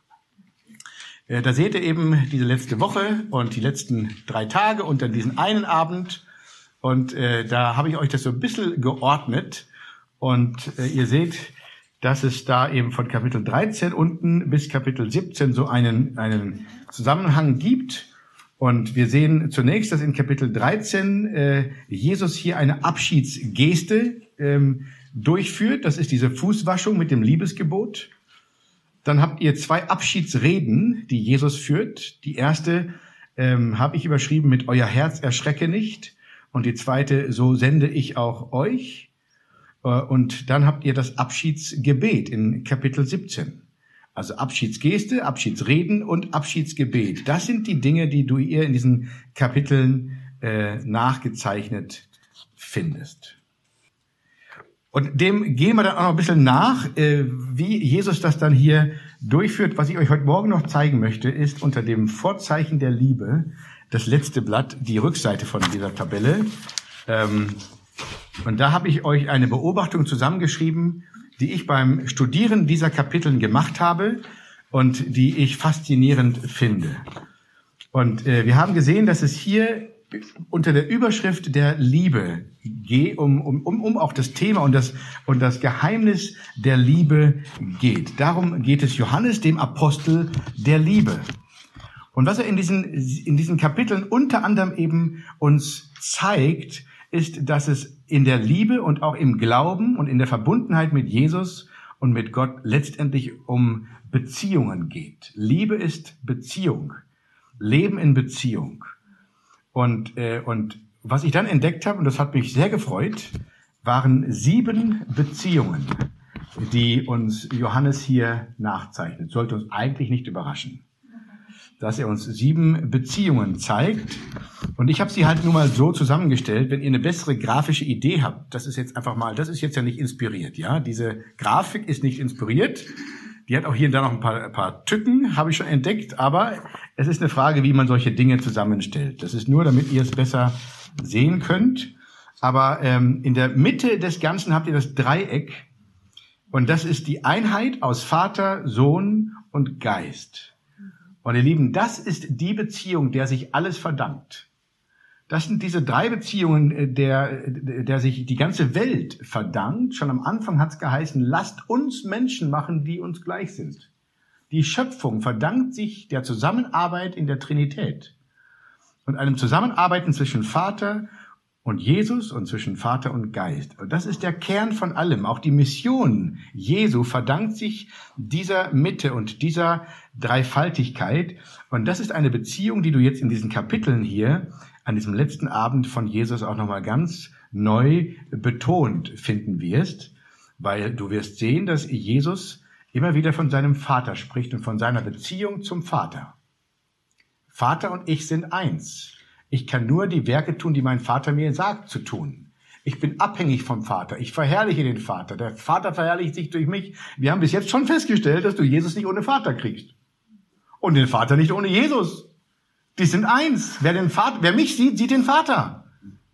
Äh, da seht ihr eben diese letzte Woche und die letzten drei Tage und dann diesen einen Abend. Und äh, da habe ich euch das so ein bisschen geordnet. Und äh, ihr seht, dass es da eben von Kapitel dreizehn unten bis Kapitel siebzehn so einen, einen Zusammenhang gibt. Und wir sehen zunächst, dass in Kapitel dreizehn äh, Jesus hier eine Abschiedsgeste ähm, durchführt. Das ist diese Fußwaschung mit dem Liebesgebot. Dann habt ihr zwei Abschiedsreden, die Jesus führt. Die erste ähm, habe ich überschrieben mit Euer Herz erschrecke nicht. Und die zweite, so sende ich auch euch. Äh, und dann habt ihr das Abschiedsgebet in Kapitel siebzehn. Also Abschiedsgeste, Abschiedsreden und Abschiedsgebet. Das sind die Dinge, die du ihr in diesen Kapiteln äh, nachgezeichnet findest. Und dem gehen wir dann auch noch ein bisschen nach, äh, wie Jesus das dann hier durchführt. Was ich euch heute Morgen noch zeigen möchte, ist unter dem Vorzeichen der Liebe das letzte Blatt, die Rückseite von dieser Tabelle. Ähm, und da habe ich euch eine Beobachtung zusammengeschrieben, die ich beim Studieren dieser Kapiteln gemacht habe und die ich faszinierend finde. Und äh, wir haben gesehen, dass es hier unter der Überschrift der Liebe geht, um, um, um, um auch das Thema und das, und das Geheimnis der Liebe geht. Darum geht es Johannes, dem Apostel der Liebe. Und was er in diesen, in diesen Kapiteln unter anderem eben uns zeigt, ist, dass es in der Liebe und auch im Glauben und in der Verbundenheit mit Jesus und mit Gott letztendlich um Beziehungen geht. Liebe ist Beziehung. Leben in Beziehung. Und, äh, und was ich dann entdeckt habe, und das hat mich sehr gefreut, waren sieben Beziehungen, die uns Johannes hier nachzeichnet. Sollte uns eigentlich nicht überraschen, dass er uns sieben Beziehungen zeigt. Und ich habe sie halt nur mal so zusammengestellt, wenn ihr eine bessere grafische Idee habt. Das ist jetzt einfach mal, das ist jetzt ja nicht inspiriert, ja. Diese Grafik ist nicht inspiriert. Die hat auch hier und da noch ein paar, ein paar Tücken, habe ich schon entdeckt. Aber es ist eine Frage, wie man solche Dinge zusammenstellt. Das ist nur, damit ihr es besser sehen könnt. Aber ähm, in der Mitte des Ganzen habt ihr das Dreieck. Und das ist die Einheit aus Vater, Sohn und Geist. Und ihr Lieben, das ist die Beziehung, der sich alles verdankt. Das sind diese drei Beziehungen, der, der sich die ganze Welt verdankt. Schon am Anfang hat es geheißen, lasst uns Menschen machen, die uns gleich sind. Die Schöpfung verdankt sich der Zusammenarbeit in der Trinität und einem Zusammenarbeiten zwischen Vater und Jesus und zwischen Vater und Geist. Und das ist der Kern von allem. Auch die Mission Jesu verdankt sich dieser Mitte und dieser Dreifaltigkeit. Und das ist eine Beziehung, die du jetzt in diesen Kapiteln hier an diesem letzten Abend von Jesus auch nochmal ganz neu betont finden wirst, weil du wirst sehen, dass Jesus immer wieder von seinem Vater spricht und von seiner Beziehung zum Vater. Vater und ich sind eins. Ich kann nur die Werke tun, die mein Vater mir sagt zu tun. Ich bin abhängig vom Vater. Ich verherrliche den Vater. Der Vater verherrlicht sich durch mich. Wir haben bis jetzt schon festgestellt, dass du Jesus nicht ohne Vater kriegst. Und den Vater nicht ohne Jesus. Die sind eins. Wer den Vater, wer mich sieht, sieht den Vater.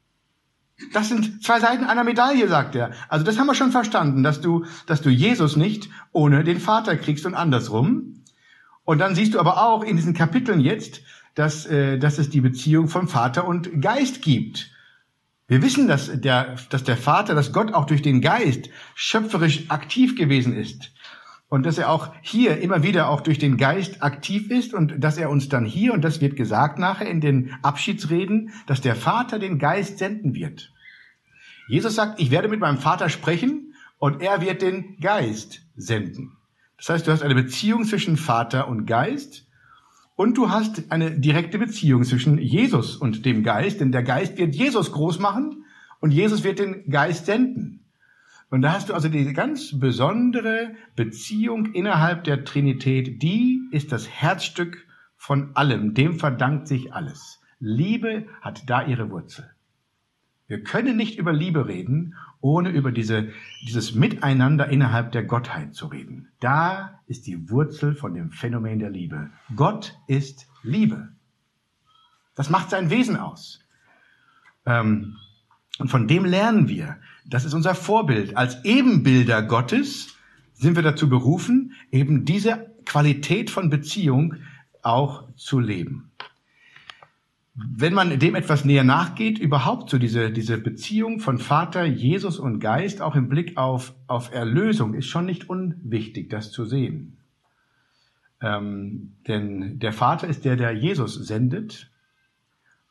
Das sind zwei Seiten einer Medaille, sagt er. Also das haben wir schon verstanden, dass du, dass du Jesus nicht ohne den Vater kriegst und andersrum. Und dann siehst du aber auch in diesen Kapiteln jetzt, dass, äh, dass es die Beziehung von Vater und Geist gibt. Wir wissen, dass der, dass der Vater, dass Gott auch durch den Geist schöpferisch aktiv gewesen ist. Und dass er auch hier immer wieder auch durch den Geist aktiv ist und dass er uns dann hier, und das wird gesagt nachher in den Abschiedsreden, dass der Vater den Geist senden wird. Jesus sagt, ich werde mit meinem Vater sprechen und er wird den Geist senden. Das heißt, du hast eine Beziehung zwischen Vater und Geist und du hast eine direkte Beziehung zwischen Jesus und dem Geist, denn der Geist wird Jesus groß machen und Jesus wird den Geist senden. Und da hast du also diese ganz besondere Beziehung innerhalb der Trinität, die ist das Herzstück von allem, dem verdankt sich alles. Liebe hat da ihre Wurzel. Wir können nicht über Liebe reden, ohne über diese, dieses Miteinander innerhalb der Gottheit zu reden. Da ist die Wurzel von dem Phänomen der Liebe. Gott ist Liebe. Das macht sein Wesen aus. Ähm, und von dem lernen wir. Das ist unser Vorbild. Als Ebenbilder Gottes sind wir dazu berufen, eben diese Qualität von Beziehung auch zu leben. Wenn man dem etwas näher nachgeht, überhaupt so diese, diese Beziehung von Vater, Jesus und Geist, auch im Blick auf, auf Erlösung, ist schon nicht unwichtig, das zu sehen. Ähm, denn der Vater ist der, der Jesus sendet.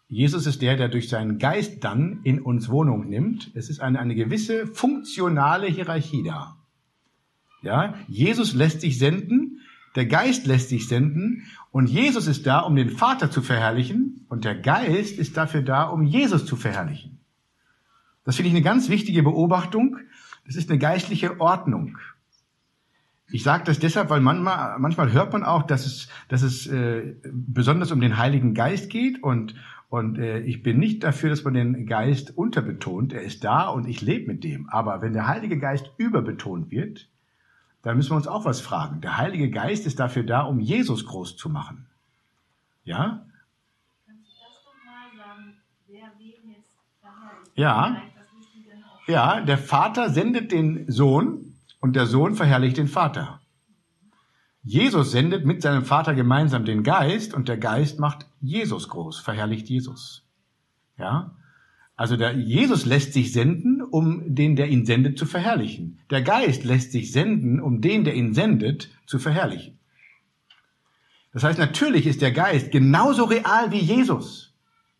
Jesus ist der, der durch seinen Geist dann in uns Wohnung nimmt. Es ist eine, eine gewisse funktionale Hierarchie da. Ja, Jesus lässt sich senden, der Geist lässt sich senden und Jesus ist da, um den Vater zu verherrlichen und der Geist ist dafür da, um Jesus zu verherrlichen. Das finde ich eine ganz wichtige Beobachtung. Das ist eine geistliche Ordnung. Ich sage das deshalb, weil manchmal, manchmal hört man auch, dass es, dass es äh, besonders um den Heiligen Geist geht und Und äh, ich bin nicht dafür, dass man den Geist unterbetont. Er ist da und ich lebe mit dem. Aber wenn der Heilige Geist überbetont wird, dann müssen wir uns auch was fragen. Der Heilige Geist ist dafür da, um Jesus groß zu machen. Ja?
Kannst du das doch mal sagen, wer wen jetzt verherrlicht?
Ja. Ja, der Vater sendet den Sohn und der Sohn verherrlicht den Vater. Jesus sendet mit seinem Vater gemeinsam den Geist und der Geist macht Jesus groß, verherrlicht Jesus. Ja? Also der Jesus lässt sich senden, um den, der ihn sendet, zu verherrlichen. Der Geist lässt sich senden, um den, der ihn sendet, zu verherrlichen. Das heißt, natürlich ist der Geist genauso real wie Jesus.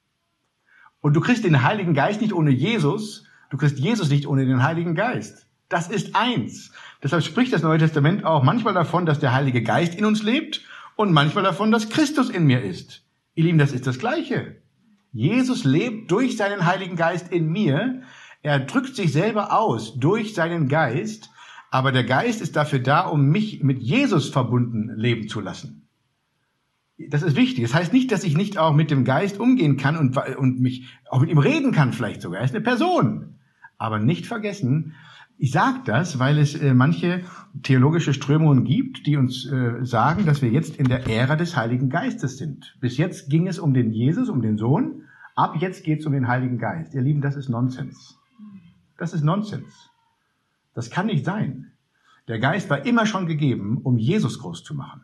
Und du kriegst den Heiligen Geist nicht ohne Jesus, du kriegst Jesus nicht ohne den Heiligen Geist. Das ist eins. Deshalb spricht das Neue Testament auch manchmal davon, dass der Heilige Geist in uns lebt und manchmal davon, dass Christus in mir ist. Ihr Lieben, das ist das Gleiche. Jesus lebt durch seinen Heiligen Geist in mir. Er drückt sich selber aus durch seinen Geist, aber der Geist ist dafür da, um mich mit Jesus verbunden leben zu lassen. Das ist wichtig. Das heißt nicht, dass ich nicht auch mit dem Geist umgehen kann und, und mich auch mit ihm reden kann vielleicht sogar. Er ist eine Person. Aber nicht vergessen, ich sage das, weil es äh, manche theologische Strömungen gibt, die uns äh, sagen, dass wir jetzt in der Ära des Heiligen Geistes sind. Bis jetzt ging es um den Jesus, um den Sohn. Ab jetzt geht es um den Heiligen Geist. Ihr Lieben, das ist Nonsens. Das ist Nonsens. Das kann nicht sein. Der Geist war immer schon gegeben, um Jesus groß zu machen.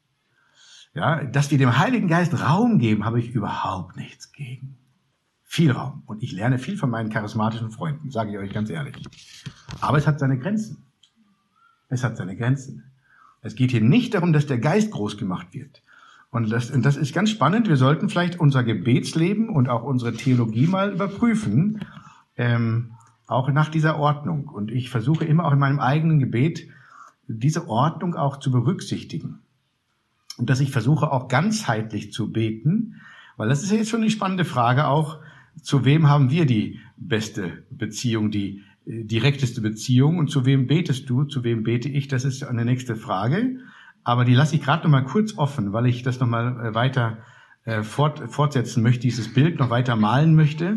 Ja, dass wir dem Heiligen Geist Raum geben, habe ich überhaupt nichts gegen. Viel Raum. Und ich lerne viel von meinen charismatischen Freunden, sage ich euch ganz ehrlich. Aber es hat seine Grenzen. Es hat seine Grenzen. Es geht hier nicht darum, dass der Geist groß gemacht wird. Und das, und das ist ganz spannend. Wir sollten vielleicht unser Gebetsleben und auch unsere Theologie mal überprüfen, ähm, auch nach dieser Ordnung. Und ich versuche immer auch in meinem eigenen Gebet, diese Ordnung auch zu berücksichtigen. Und dass ich versuche auch ganzheitlich zu beten, weil das ist ja jetzt schon eine spannende Frage auch, zu wem haben wir die beste Beziehung, die äh, direkteste Beziehung und zu wem betest du, zu wem bete ich, das ist eine nächste Frage. Aber die lasse ich gerade noch mal kurz offen, weil ich das noch mal äh, weiter äh, fort, fortsetzen möchte, dieses Bild noch weiter malen möchte.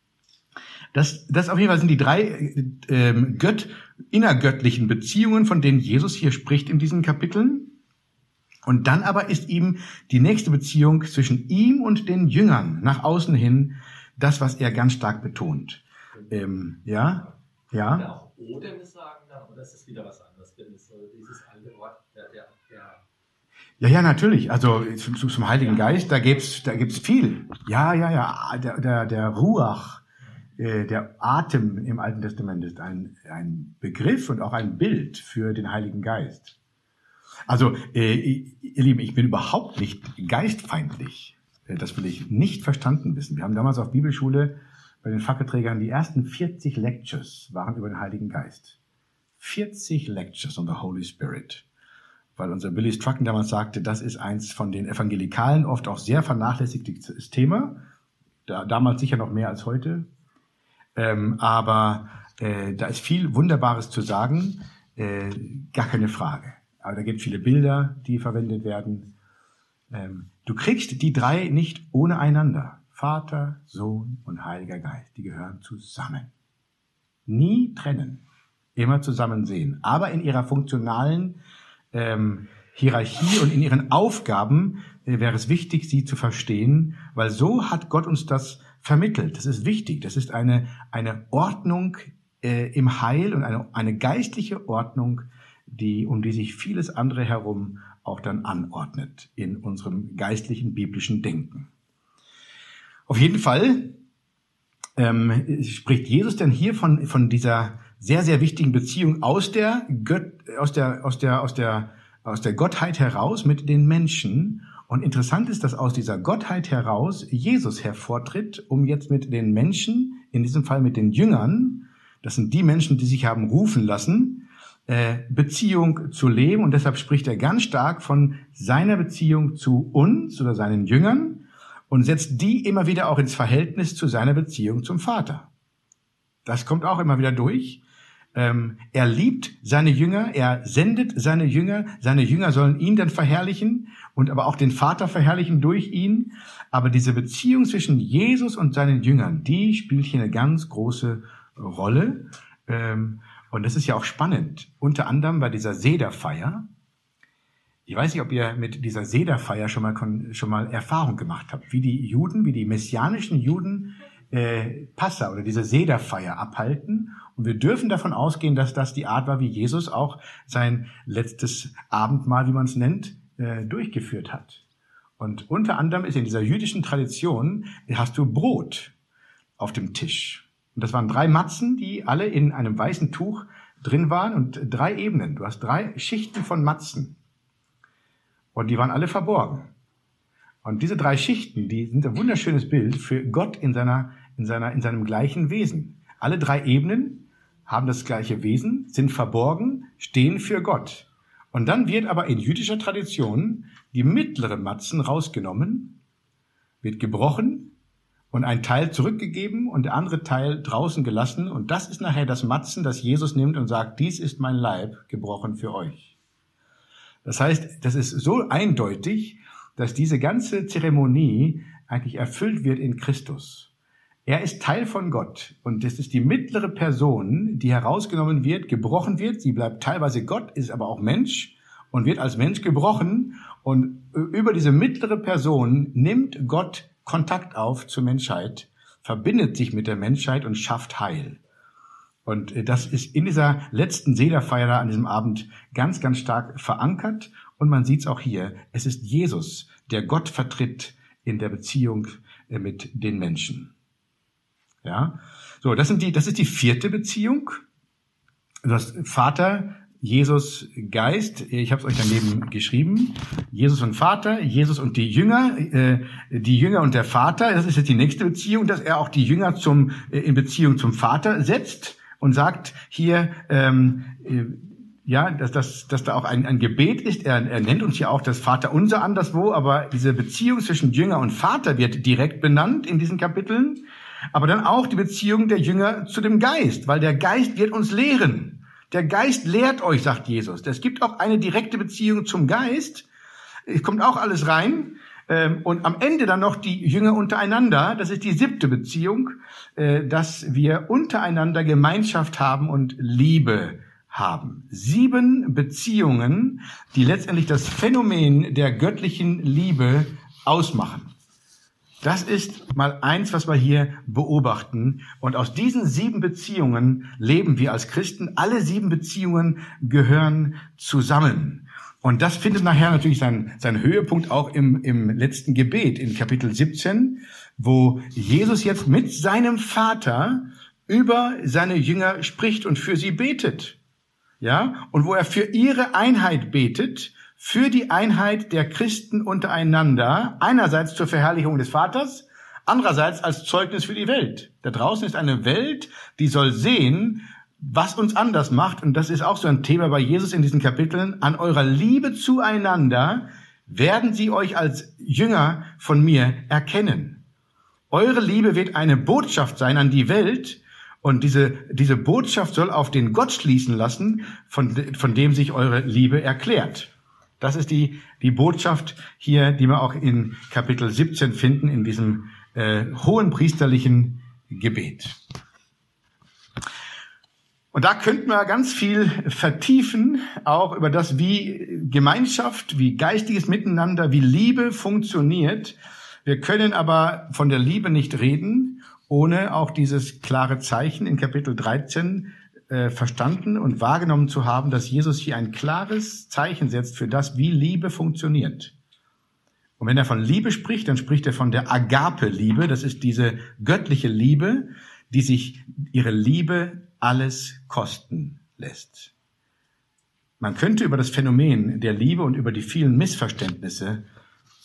Das, das auf jeden Fall sind die drei äh, Gött, innergöttlichen Beziehungen, von denen Jesus hier spricht in diesen Kapiteln. Und dann aber ist ihm die nächste Beziehung zwischen ihm und den Jüngern nach außen hin das, was er ganz stark betont. Ähm, ja, ja.
Kann auch Odem sagen dann, oder ist das wieder was anderes? Denn so dieses alte Wort, der, der, der
Ja, ja, natürlich. Also zum, zum Heiligen Geist, da gibt's, da gibt's viel. Ja, ja, ja. Der, der, der Ruach, äh, der Atem im Alten Testament ist ein, ein Begriff und auch ein Bild für den Heiligen Geist. Also, äh, ihr Lieben, ich bin überhaupt nicht geistfeindlich. Das will ich nicht verstanden wissen. Wir haben damals auf Bibelschule bei den Fackelträgern die ersten vierzig Lectures waren über den Heiligen Geist. vierzig Lectures on the Holy Spirit. Weil unser Billy Strachan damals sagte, das ist eins von den Evangelikalen oft auch sehr vernachlässigtes Thema. Da, damals sicher noch mehr als heute. Ähm, aber äh, da ist viel Wunderbares zu sagen. Äh, gar keine Frage. Aber da gibt es viele Bilder, die verwendet werden. Ähm, du kriegst die drei nicht ohne einander. Vater, Sohn und Heiliger Geist. Die gehören zusammen. Nie trennen. Immer zusammen sehen. Aber in ihrer funktionalen ähm, Hierarchie und in ihren Aufgaben äh, wäre es wichtig, sie zu verstehen, weil so hat Gott uns das vermittelt. Das ist wichtig. Das ist eine, eine Ordnung äh, im Heil und eine, eine geistliche Ordnung, die, um die sich vieles andere herum auch dann anordnet in unserem geistlichen, biblischen Denken. Auf jeden Fall ähm, spricht Jesus denn hier von, von dieser sehr, sehr wichtigen Beziehung aus der, Gött, aus der, aus der, aus der, aus der Gottheit heraus mit den Menschen. Und interessant ist, dass aus dieser Gottheit heraus Jesus hervortritt, um jetzt mit den Menschen, in diesem Fall mit den Jüngern, das sind die Menschen, die sich haben rufen lassen, Beziehung zu leben. Und deshalb spricht er ganz stark von seiner Beziehung zu uns oder seinen Jüngern und setzt die immer wieder auch ins Verhältnis zu seiner Beziehung zum Vater. Das kommt auch immer wieder durch. Er liebt seine Jünger, er sendet seine Jünger, seine Jünger sollen ihn dann verherrlichen und aber auch den Vater verherrlichen durch ihn. Aber diese Beziehung zwischen Jesus und seinen Jüngern, die spielt hier eine ganz große Rolle. Und das ist ja auch spannend. Unter anderem bei dieser Sederfeier. Ich weiß nicht, ob ihr mit dieser Sederfeier schon mal, schon mal Erfahrung gemacht habt, wie die Juden, wie die messianischen Juden äh, Passa oder diese Sederfeier abhalten. Und wir dürfen davon ausgehen, dass das die Art war, wie Jesus auch sein letztes Abendmahl, wie man es nennt, äh, durchgeführt hat. Und unter anderem ist in dieser jüdischen Tradition, hast du Brot auf dem Tisch. Und das waren drei Matzen, die alle in einem weißen Tuch drin waren und drei Ebenen. Du hast drei Schichten von Matzen. Und die waren alle verborgen. Und diese drei Schichten, die sind ein wunderschönes Bild für Gott in seiner, in seiner, in seinem gleichen Wesen. Alle drei Ebenen haben das gleiche Wesen, sind verborgen, stehen für Gott. Und dann wird aber in jüdischer Tradition die mittlere Matzen rausgenommen, wird gebrochen und ein Teil zurückgegeben und der andere Teil draußen gelassen. Und das ist nachher das Matzen, das Jesus nimmt und sagt, dies ist mein Leib, gebrochen für euch. Das heißt, das ist so eindeutig, dass diese ganze Zeremonie eigentlich erfüllt wird in Christus. Er ist Teil von Gott und das ist die mittlere Person, die herausgenommen wird, gebrochen wird. Sie bleibt teilweise Gott, ist aber auch Mensch und wird als Mensch gebrochen. Und über diese mittlere Person nimmt Gott Kontakt auf zur Menschheit, verbindet sich mit der Menschheit und schafft Heil. Und das ist in dieser letzten Sederfeier da an diesem Abend ganz, ganz stark verankert. Und man sieht es auch hier. Es ist Jesus, der Gott vertritt in der Beziehung mit den Menschen. Ja, so, das sind die, das ist die vierte Beziehung. Du hast Vater, Jesus, Geist. Ich habe es euch daneben geschrieben. Jesus und Vater, Jesus und die Jünger, äh, die Jünger und der Vater. Das ist jetzt die nächste Beziehung, dass er auch die Jünger zum äh, in Beziehung zum Vater setzt und sagt hier, ähm, äh, ja, dass, dass, dass da auch ein, ein Gebet ist. Er, er nennt uns ja auch das Vaterunser anderswo, aber diese Beziehung zwischen Jünger und Vater wird direkt benannt in diesen Kapiteln. Aber dann auch die Beziehung der Jünger zu dem Geist, weil der Geist wird uns lehren. Der Geist lehrt euch, sagt Jesus. Es gibt auch eine direkte Beziehung zum Geist. Es kommt auch alles rein. Und am Ende dann noch die Jünger untereinander. Das ist die siebte Beziehung, dass wir untereinander Gemeinschaft haben und Liebe haben. Sieben Beziehungen, die letztendlich das Phänomen der göttlichen Liebe ausmachen. Das ist mal eins, was wir hier beobachten. Und aus diesen sieben Beziehungen leben wir als Christen. Alle sieben Beziehungen gehören zusammen. Und das findet nachher natürlich seinen, seinen Höhepunkt auch im, im letzten Gebet in Kapitel siebzehn, wo Jesus jetzt mit seinem Vater über seine Jünger spricht und für sie betet. Ja, und wo er für ihre Einheit betet, für die Einheit der Christen untereinander, einerseits zur Verherrlichung des Vaters, andererseits als Zeugnis für die Welt. Da draußen ist eine Welt, die soll sehen, was uns anders macht. Und das ist auch so ein Thema bei Jesus in diesen Kapiteln. An eurer Liebe zueinander werden sie euch als Jünger von mir erkennen. Eure Liebe wird eine Botschaft sein an die Welt. Und diese, diese Botschaft soll auf den Gott schließen lassen, von, von dem sich eure Liebe erklärt. Das ist die, die Botschaft hier, die wir auch in Kapitel siebzehn finden, in diesem äh, hohenpriesterlichen Gebet. Und da könnten wir ganz viel vertiefen, auch über das, wie Gemeinschaft, wie geistiges Miteinander, wie Liebe funktioniert. Wir können aber von der Liebe nicht reden, ohne auch dieses klare Zeichen in Kapitel dreizehn äh, verstanden und wahrgenommen zu haben, dass Jesus hier ein klares Zeichen setzt für das, wie Liebe funktioniert. Und wenn er von Liebe spricht, dann spricht er von der Agape-Liebe. Das ist diese göttliche Liebe, die sich ihre Liebe alles kosten lässt. Man könnte über das Phänomen der Liebe und über die vielen Missverständnisse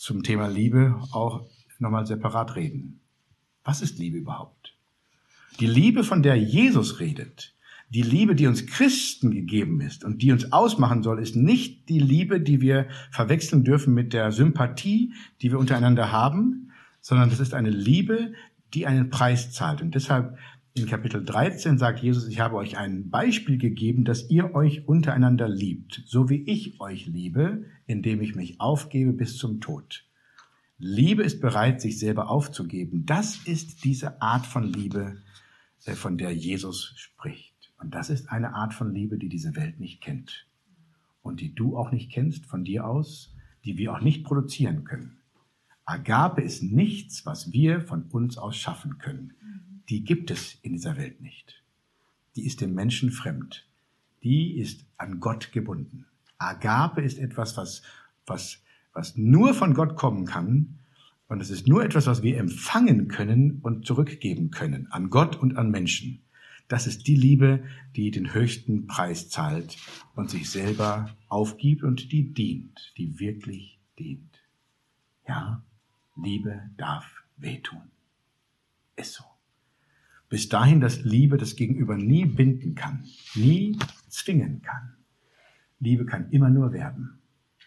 zum Thema Liebe auch nochmal separat reden. Was ist Liebe überhaupt? Die Liebe, von der Jesus redet, die Liebe, die uns Christen gegeben ist und die uns ausmachen soll, ist nicht die Liebe, die wir verwechseln dürfen mit der Sympathie, die wir untereinander haben, sondern das ist eine Liebe, die einen Preis zahlt. Und deshalb in Kapitel dreizehn sagt Jesus, ich habe euch ein Beispiel gegeben, dass ihr euch untereinander liebt, so wie ich euch liebe, indem ich mich aufgebe bis zum Tod. Liebe ist bereit, sich selber aufzugeben. Das ist diese Art von Liebe, von der Jesus spricht. Und das ist eine Art von Liebe, die diese Welt nicht kennt. Und die du auch nicht kennst von dir aus, die wir auch nicht produzieren können. Agape ist nichts, was wir von uns aus schaffen können. Die gibt es in dieser Welt nicht. Die ist dem Menschen fremd. Die ist an Gott gebunden. Agape ist etwas, was, was, was nur von Gott kommen kann. Und es ist nur etwas, was wir empfangen können und zurückgeben können. An Gott und an Menschen. Das ist die Liebe, die den höchsten Preis zahlt und sich selber aufgibt und die dient, die wirklich dient. Ja, Liebe darf wehtun. Ist so. Bis dahin, dass Liebe das Gegenüber nie binden kann, nie zwingen kann. Liebe kann immer nur werben.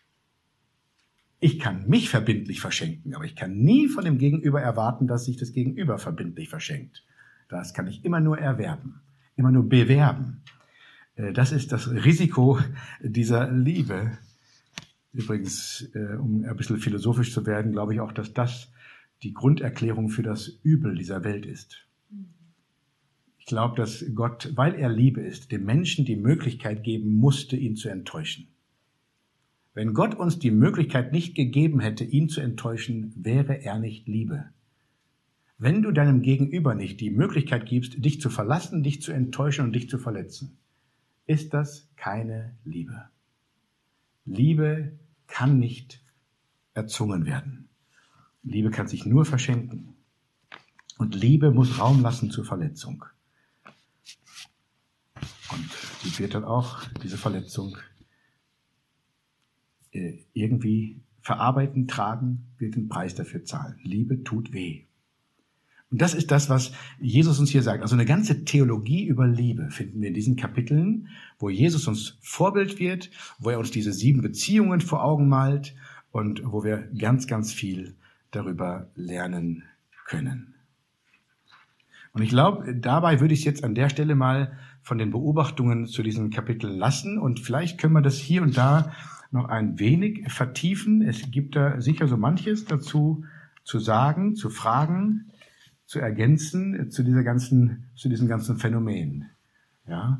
Ich kann mich verbindlich verschenken, aber ich kann nie von dem Gegenüber erwarten, dass sich das Gegenüber verbindlich verschenkt. Das kann ich immer nur erwerben, immer nur bewerben. Das ist das Risiko dieser Liebe. Übrigens, um ein bisschen philosophisch zu werden, glaube ich auch, dass das die Grunderklärung für das Übel dieser Welt ist. Ich glaube, dass Gott, weil er Liebe ist, dem Menschen die Möglichkeit geben musste, ihn zu enttäuschen. Wenn Gott uns die Möglichkeit nicht gegeben hätte, ihn zu enttäuschen, wäre er nicht Liebe. Wenn du deinem Gegenüber nicht die Möglichkeit gibst, dich zu verlassen, dich zu enttäuschen und dich zu verletzen, ist das keine Liebe. Liebe kann nicht erzwungen werden. Liebe kann sich nur verschenken. Und Liebe muss Raum lassen zur Verletzung. Und sie wird dann auch, diese Verletzung, irgendwie verarbeiten, tragen, wird den Preis dafür zahlen. Liebe tut weh. Und das ist das, was Jesus uns hier sagt. Also eine ganze Theologie über Liebe finden wir in diesen Kapiteln, wo Jesus uns Vorbild wird, wo er uns diese sieben Beziehungen vor Augen malt und wo wir ganz, ganz viel darüber lernen können. Und ich glaube, dabei würde ich es jetzt an der Stelle mal von den Beobachtungen zu diesem Kapitel lassen und vielleicht können wir das hier und da noch ein wenig vertiefen. Es gibt da sicher so manches dazu zu sagen, zu fragen, zu ergänzen zu dieser ganzen, zu diesem ganzen Phänomen. Ja.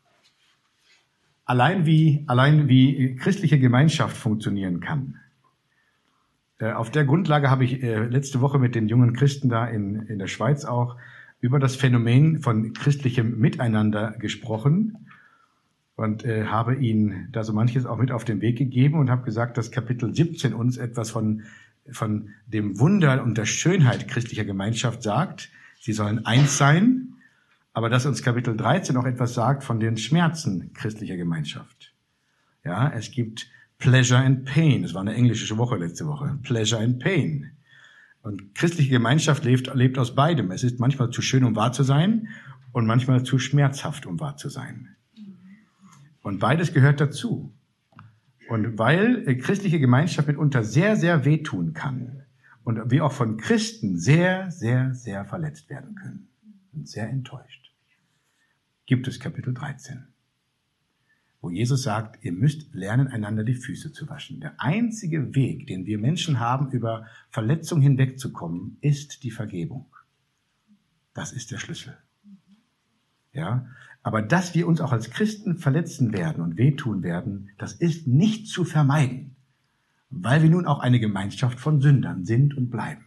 Allein wie, allein wie christliche Gemeinschaft funktionieren kann. Äh, auf der Grundlage habe ich äh, letzte Woche mit den jungen Christen da in, in der Schweiz auch über das Phänomen von christlichem Miteinander gesprochen. Und äh, habe ihnen da so manches auch mit auf den Weg gegeben und habe gesagt, dass Kapitel siebzehn uns etwas von, von dem Wunder und der Schönheit christlicher Gemeinschaft sagt. Sie sollen eins sein, aber dass uns Kapitel dreizehn auch etwas sagt von den Schmerzen christlicher Gemeinschaft. Ja, es gibt Pleasure and Pain. Das war eine englische Woche letzte Woche. Pleasure and Pain. Und christliche Gemeinschaft lebt, lebt aus beidem. Es ist manchmal zu schön, um wahr zu sein und manchmal zu schmerzhaft, um wahr zu sein. Und beides gehört dazu. Und weil christliche Gemeinschaft mitunter sehr, sehr wehtun kann und wir auch von Christen sehr, sehr, sehr verletzt werden können und sehr enttäuscht, gibt es Kapitel dreizehn, wo Jesus sagt, ihr müsst lernen, einander die Füße zu waschen. Der einzige Weg, den wir Menschen haben, über Verletzung hinwegzukommen, ist die Vergebung. Das ist der Schlüssel. Ja, aber dass wir uns auch als Christen verletzen werden und wehtun werden, das ist nicht zu vermeiden, weil wir nun auch eine Gemeinschaft von Sündern sind und bleiben.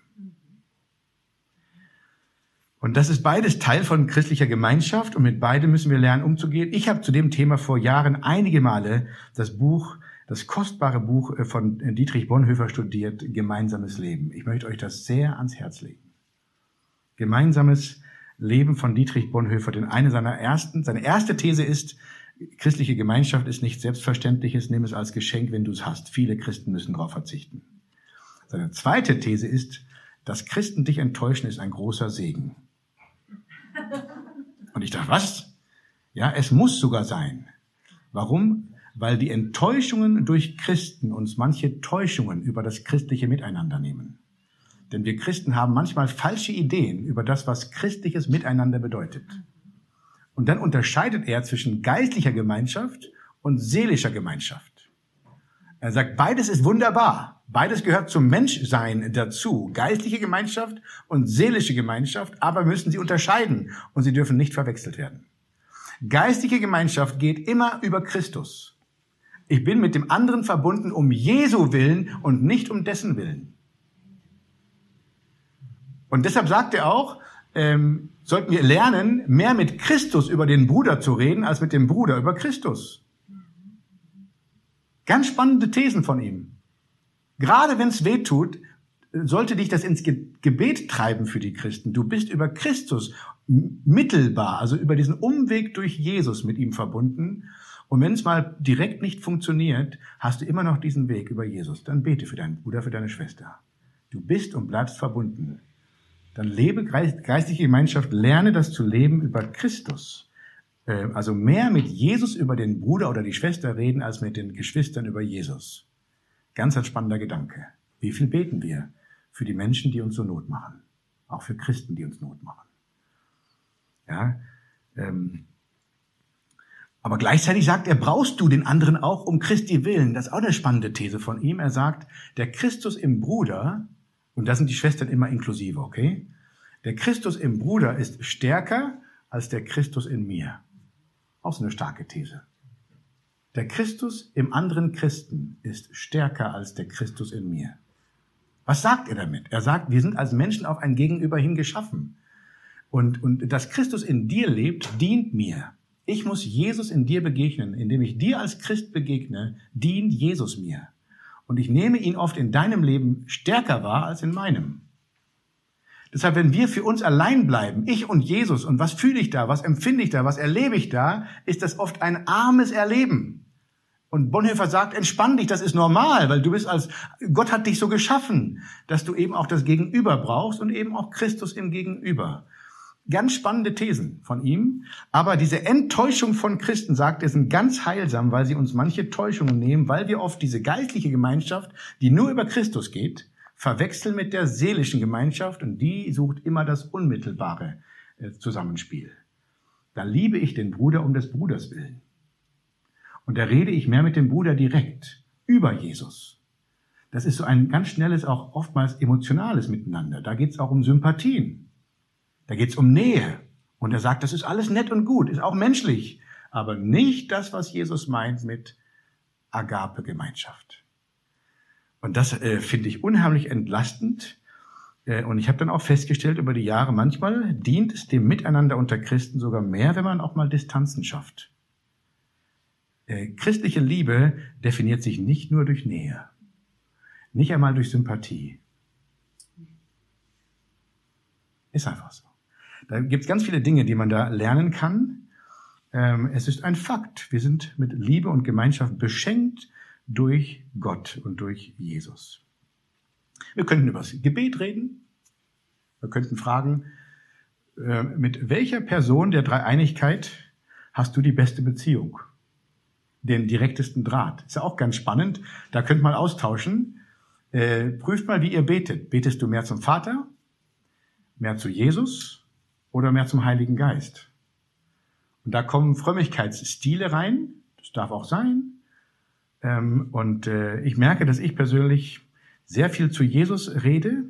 Und das ist beides Teil von christlicher Gemeinschaft und mit beidem müssen wir lernen, umzugehen. Ich habe zu dem Thema vor Jahren einige Male das Buch, das kostbare Buch von Dietrich Bonhoeffer studiert, Gemeinsames Leben. Ich möchte euch das sehr ans Herz legen. Gemeinsames Leben von Dietrich Bonhoeffer, denn eine seiner ersten, seine erste These ist, christliche Gemeinschaft ist nichts Selbstverständliches, nimm es als Geschenk, wenn du es hast. Viele Christen müssen darauf verzichten. Seine zweite These ist, dass Christen dich enttäuschen, ist ein großer Segen. Und ich dachte, was? Ja, es muss sogar sein. Warum? Weil die Enttäuschungen durch Christen uns manche Täuschungen über das christliche Miteinander nehmen. Denn wir Christen haben manchmal falsche Ideen über das, was christliches Miteinander bedeutet. Und dann unterscheidet er zwischen geistlicher Gemeinschaft und seelischer Gemeinschaft. Er sagt, beides ist wunderbar. Beides gehört zum Menschsein dazu. Geistliche Gemeinschaft und seelische Gemeinschaft, aber müssen sie unterscheiden und sie dürfen nicht verwechselt werden. Geistliche Gemeinschaft geht immer über Christus. Ich bin mit dem anderen verbunden um Jesu Willen und nicht um dessen Willen. Und deshalb sagt er auch, ähm, sollten wir lernen, mehr mit Christus über den Bruder zu reden, als mit dem Bruder über Christus. Ganz spannende Thesen von ihm. Gerade wenn es weh tut, sollte dich das ins Ge- Gebet treiben für die Christen. Du bist über Christus mittelbar, also über diesen Umweg durch Jesus mit ihm verbunden. Und wenn es mal direkt nicht funktioniert, hast du immer noch diesen Weg über Jesus. Dann bete für deinen Bruder, für deine Schwester. Du bist und bleibst verbunden. Dann lebe geistliche Gemeinschaft, lerne das zu leben über Christus. Also mehr mit Jesus über den Bruder oder die Schwester reden, als mit den Geschwistern über Jesus. Ganz ein spannender Gedanke. Wie viel beten wir für die Menschen, die uns so Not machen? Auch für Christen, die uns Not machen. Ja, ähm, aber gleichzeitig sagt er, brauchst du den anderen auch um Christi willen. Das ist auch eine spannende These von ihm. Er sagt, der Christus im Bruder, und da sind die Schwestern immer inklusive, okay? Der Christus im Bruder ist stärker als der Christus in mir. Auch so eine starke These. Der Christus im anderen Christen ist stärker als der Christus in mir. Was sagt er damit? Er sagt, wir sind als Menschen auf ein Gegenüber hin geschaffen. Und, und dass Christus in dir lebt, dient mir. Ich muss Jesus in dir begegnen. Indem ich dir als Christ begegne, dient Jesus mir. Und ich nehme ihn oft in deinem Leben stärker wahr als in meinem. Deshalb, wenn wir für uns allein bleiben, ich und Jesus, und was fühle ich da, was empfinde ich da, was erlebe ich da, ist das oft ein armes Erleben. Und Bonhoeffer sagt, entspann dich, das ist normal, weil du bist als, Gott hat dich so geschaffen, dass du eben auch das Gegenüber brauchst und eben auch Christus im Gegenüber. Ganz spannende Thesen von ihm. Aber diese Enttäuschung von Christen, sagt er, sind ganz heilsam, weil sie uns manche Täuschungen nehmen, weil wir oft diese geistliche Gemeinschaft, die nur über Christus geht, verwechseln mit der seelischen Gemeinschaft, und die sucht immer das unmittelbare Zusammenspiel. Da liebe ich den Bruder um des Bruders willen. Und da rede ich mehr mit dem Bruder direkt über Jesus. Das ist so ein ganz schnelles, auch oftmals emotionales Miteinander. Da geht es auch um Sympathien. Da geht es um Nähe. Und er sagt, das ist alles nett und gut, ist auch menschlich, aber nicht das, was Jesus meint mit Agape-Gemeinschaft. Und das äh, finde ich unheimlich entlastend. Äh, und ich habe dann auch festgestellt über die Jahre, manchmal dient es dem Miteinander unter Christen sogar mehr, wenn man auch mal Distanzen schafft. Äh, christliche Liebe definiert sich nicht nur durch Nähe, nicht einmal durch Sympathie. Ist einfach so. Da gibt es ganz viele Dinge, die man da lernen kann. Ähm, es ist ein Fakt. Wir sind mit Liebe und Gemeinschaft beschenkt durch Gott und durch Jesus. Wir könnten über das Gebet reden. Wir könnten fragen, äh, mit welcher Person der Dreieinigkeit hast du die beste Beziehung? Den direktesten Draht. Ist ja auch ganz spannend. Da könnt man austauschen. Äh, prüft mal, wie ihr betet. Betest du mehr zum Vater? Mehr zu Jesus oder mehr zum Heiligen Geist? Und da kommen Frömmigkeitsstile rein, das darf auch sein. Ähm, und äh, ich merke, dass ich persönlich sehr viel zu Jesus rede,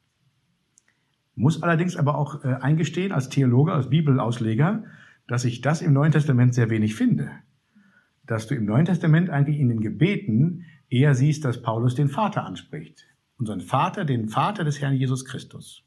muss allerdings aber auch äh, eingestehen, als Theologe, als Bibelausleger, dass ich das im Neuen Testament sehr wenig finde. Dass du im Neuen Testament eigentlich in den Gebeten eher siehst, dass Paulus den Vater anspricht. Unseren Vater, den Vater des Herrn Jesus Christus.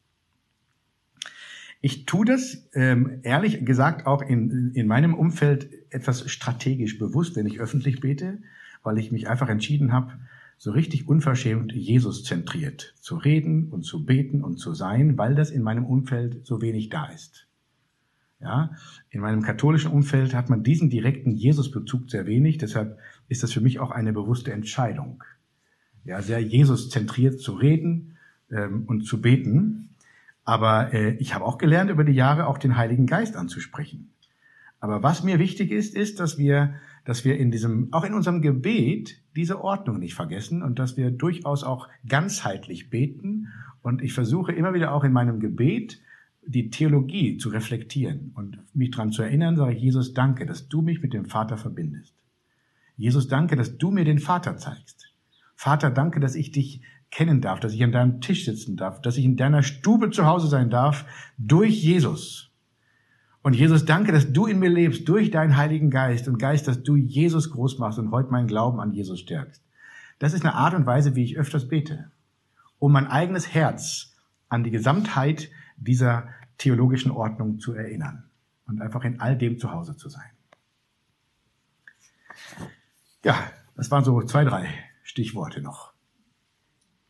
Ich tue das, ähm, ehrlich gesagt, auch in, in meinem Umfeld etwas strategisch bewusst, wenn ich öffentlich bete, weil ich mich einfach entschieden habe, so richtig unverschämt Jesus-zentriert zu reden und zu beten und zu sein, weil das in meinem Umfeld so wenig da ist. Ja, in meinem katholischen Umfeld hat man diesen direkten Jesus-Bezug sehr wenig, deshalb ist das für mich auch eine bewusste Entscheidung. ja, sehr Jesus-zentriert zu reden ähm, und zu beten. Aber äh, ich habe auch gelernt, über die Jahre auch den Heiligen Geist anzusprechen. Aber was mir wichtig ist, ist, dass wir, dass wir in diesem, auch in unserem Gebet diese Ordnung nicht vergessen und dass wir durchaus auch ganzheitlich beten. Und ich versuche immer wieder auch in meinem Gebet die Theologie zu reflektieren und mich daran zu erinnern, sage ich, Jesus, danke, dass du mich mit dem Vater verbindest. Jesus, danke, dass du mir den Vater zeigst. Vater, danke, dass ich dich kennen darf, dass ich an deinem Tisch sitzen darf, dass ich in deiner Stube zu Hause sein darf, durch Jesus. Und Jesus, danke, dass du in mir lebst, durch deinen Heiligen Geist und Geist, dass du Jesus groß machst und heute meinen Glauben an Jesus stärkst. Das ist eine Art und Weise, wie ich öfters bete, um mein eigenes Herz an die Gesamtheit dieser theologischen Ordnung zu erinnern und einfach in all dem zu Hause zu sein. Ja, das waren so zwei, drei Stichworte noch.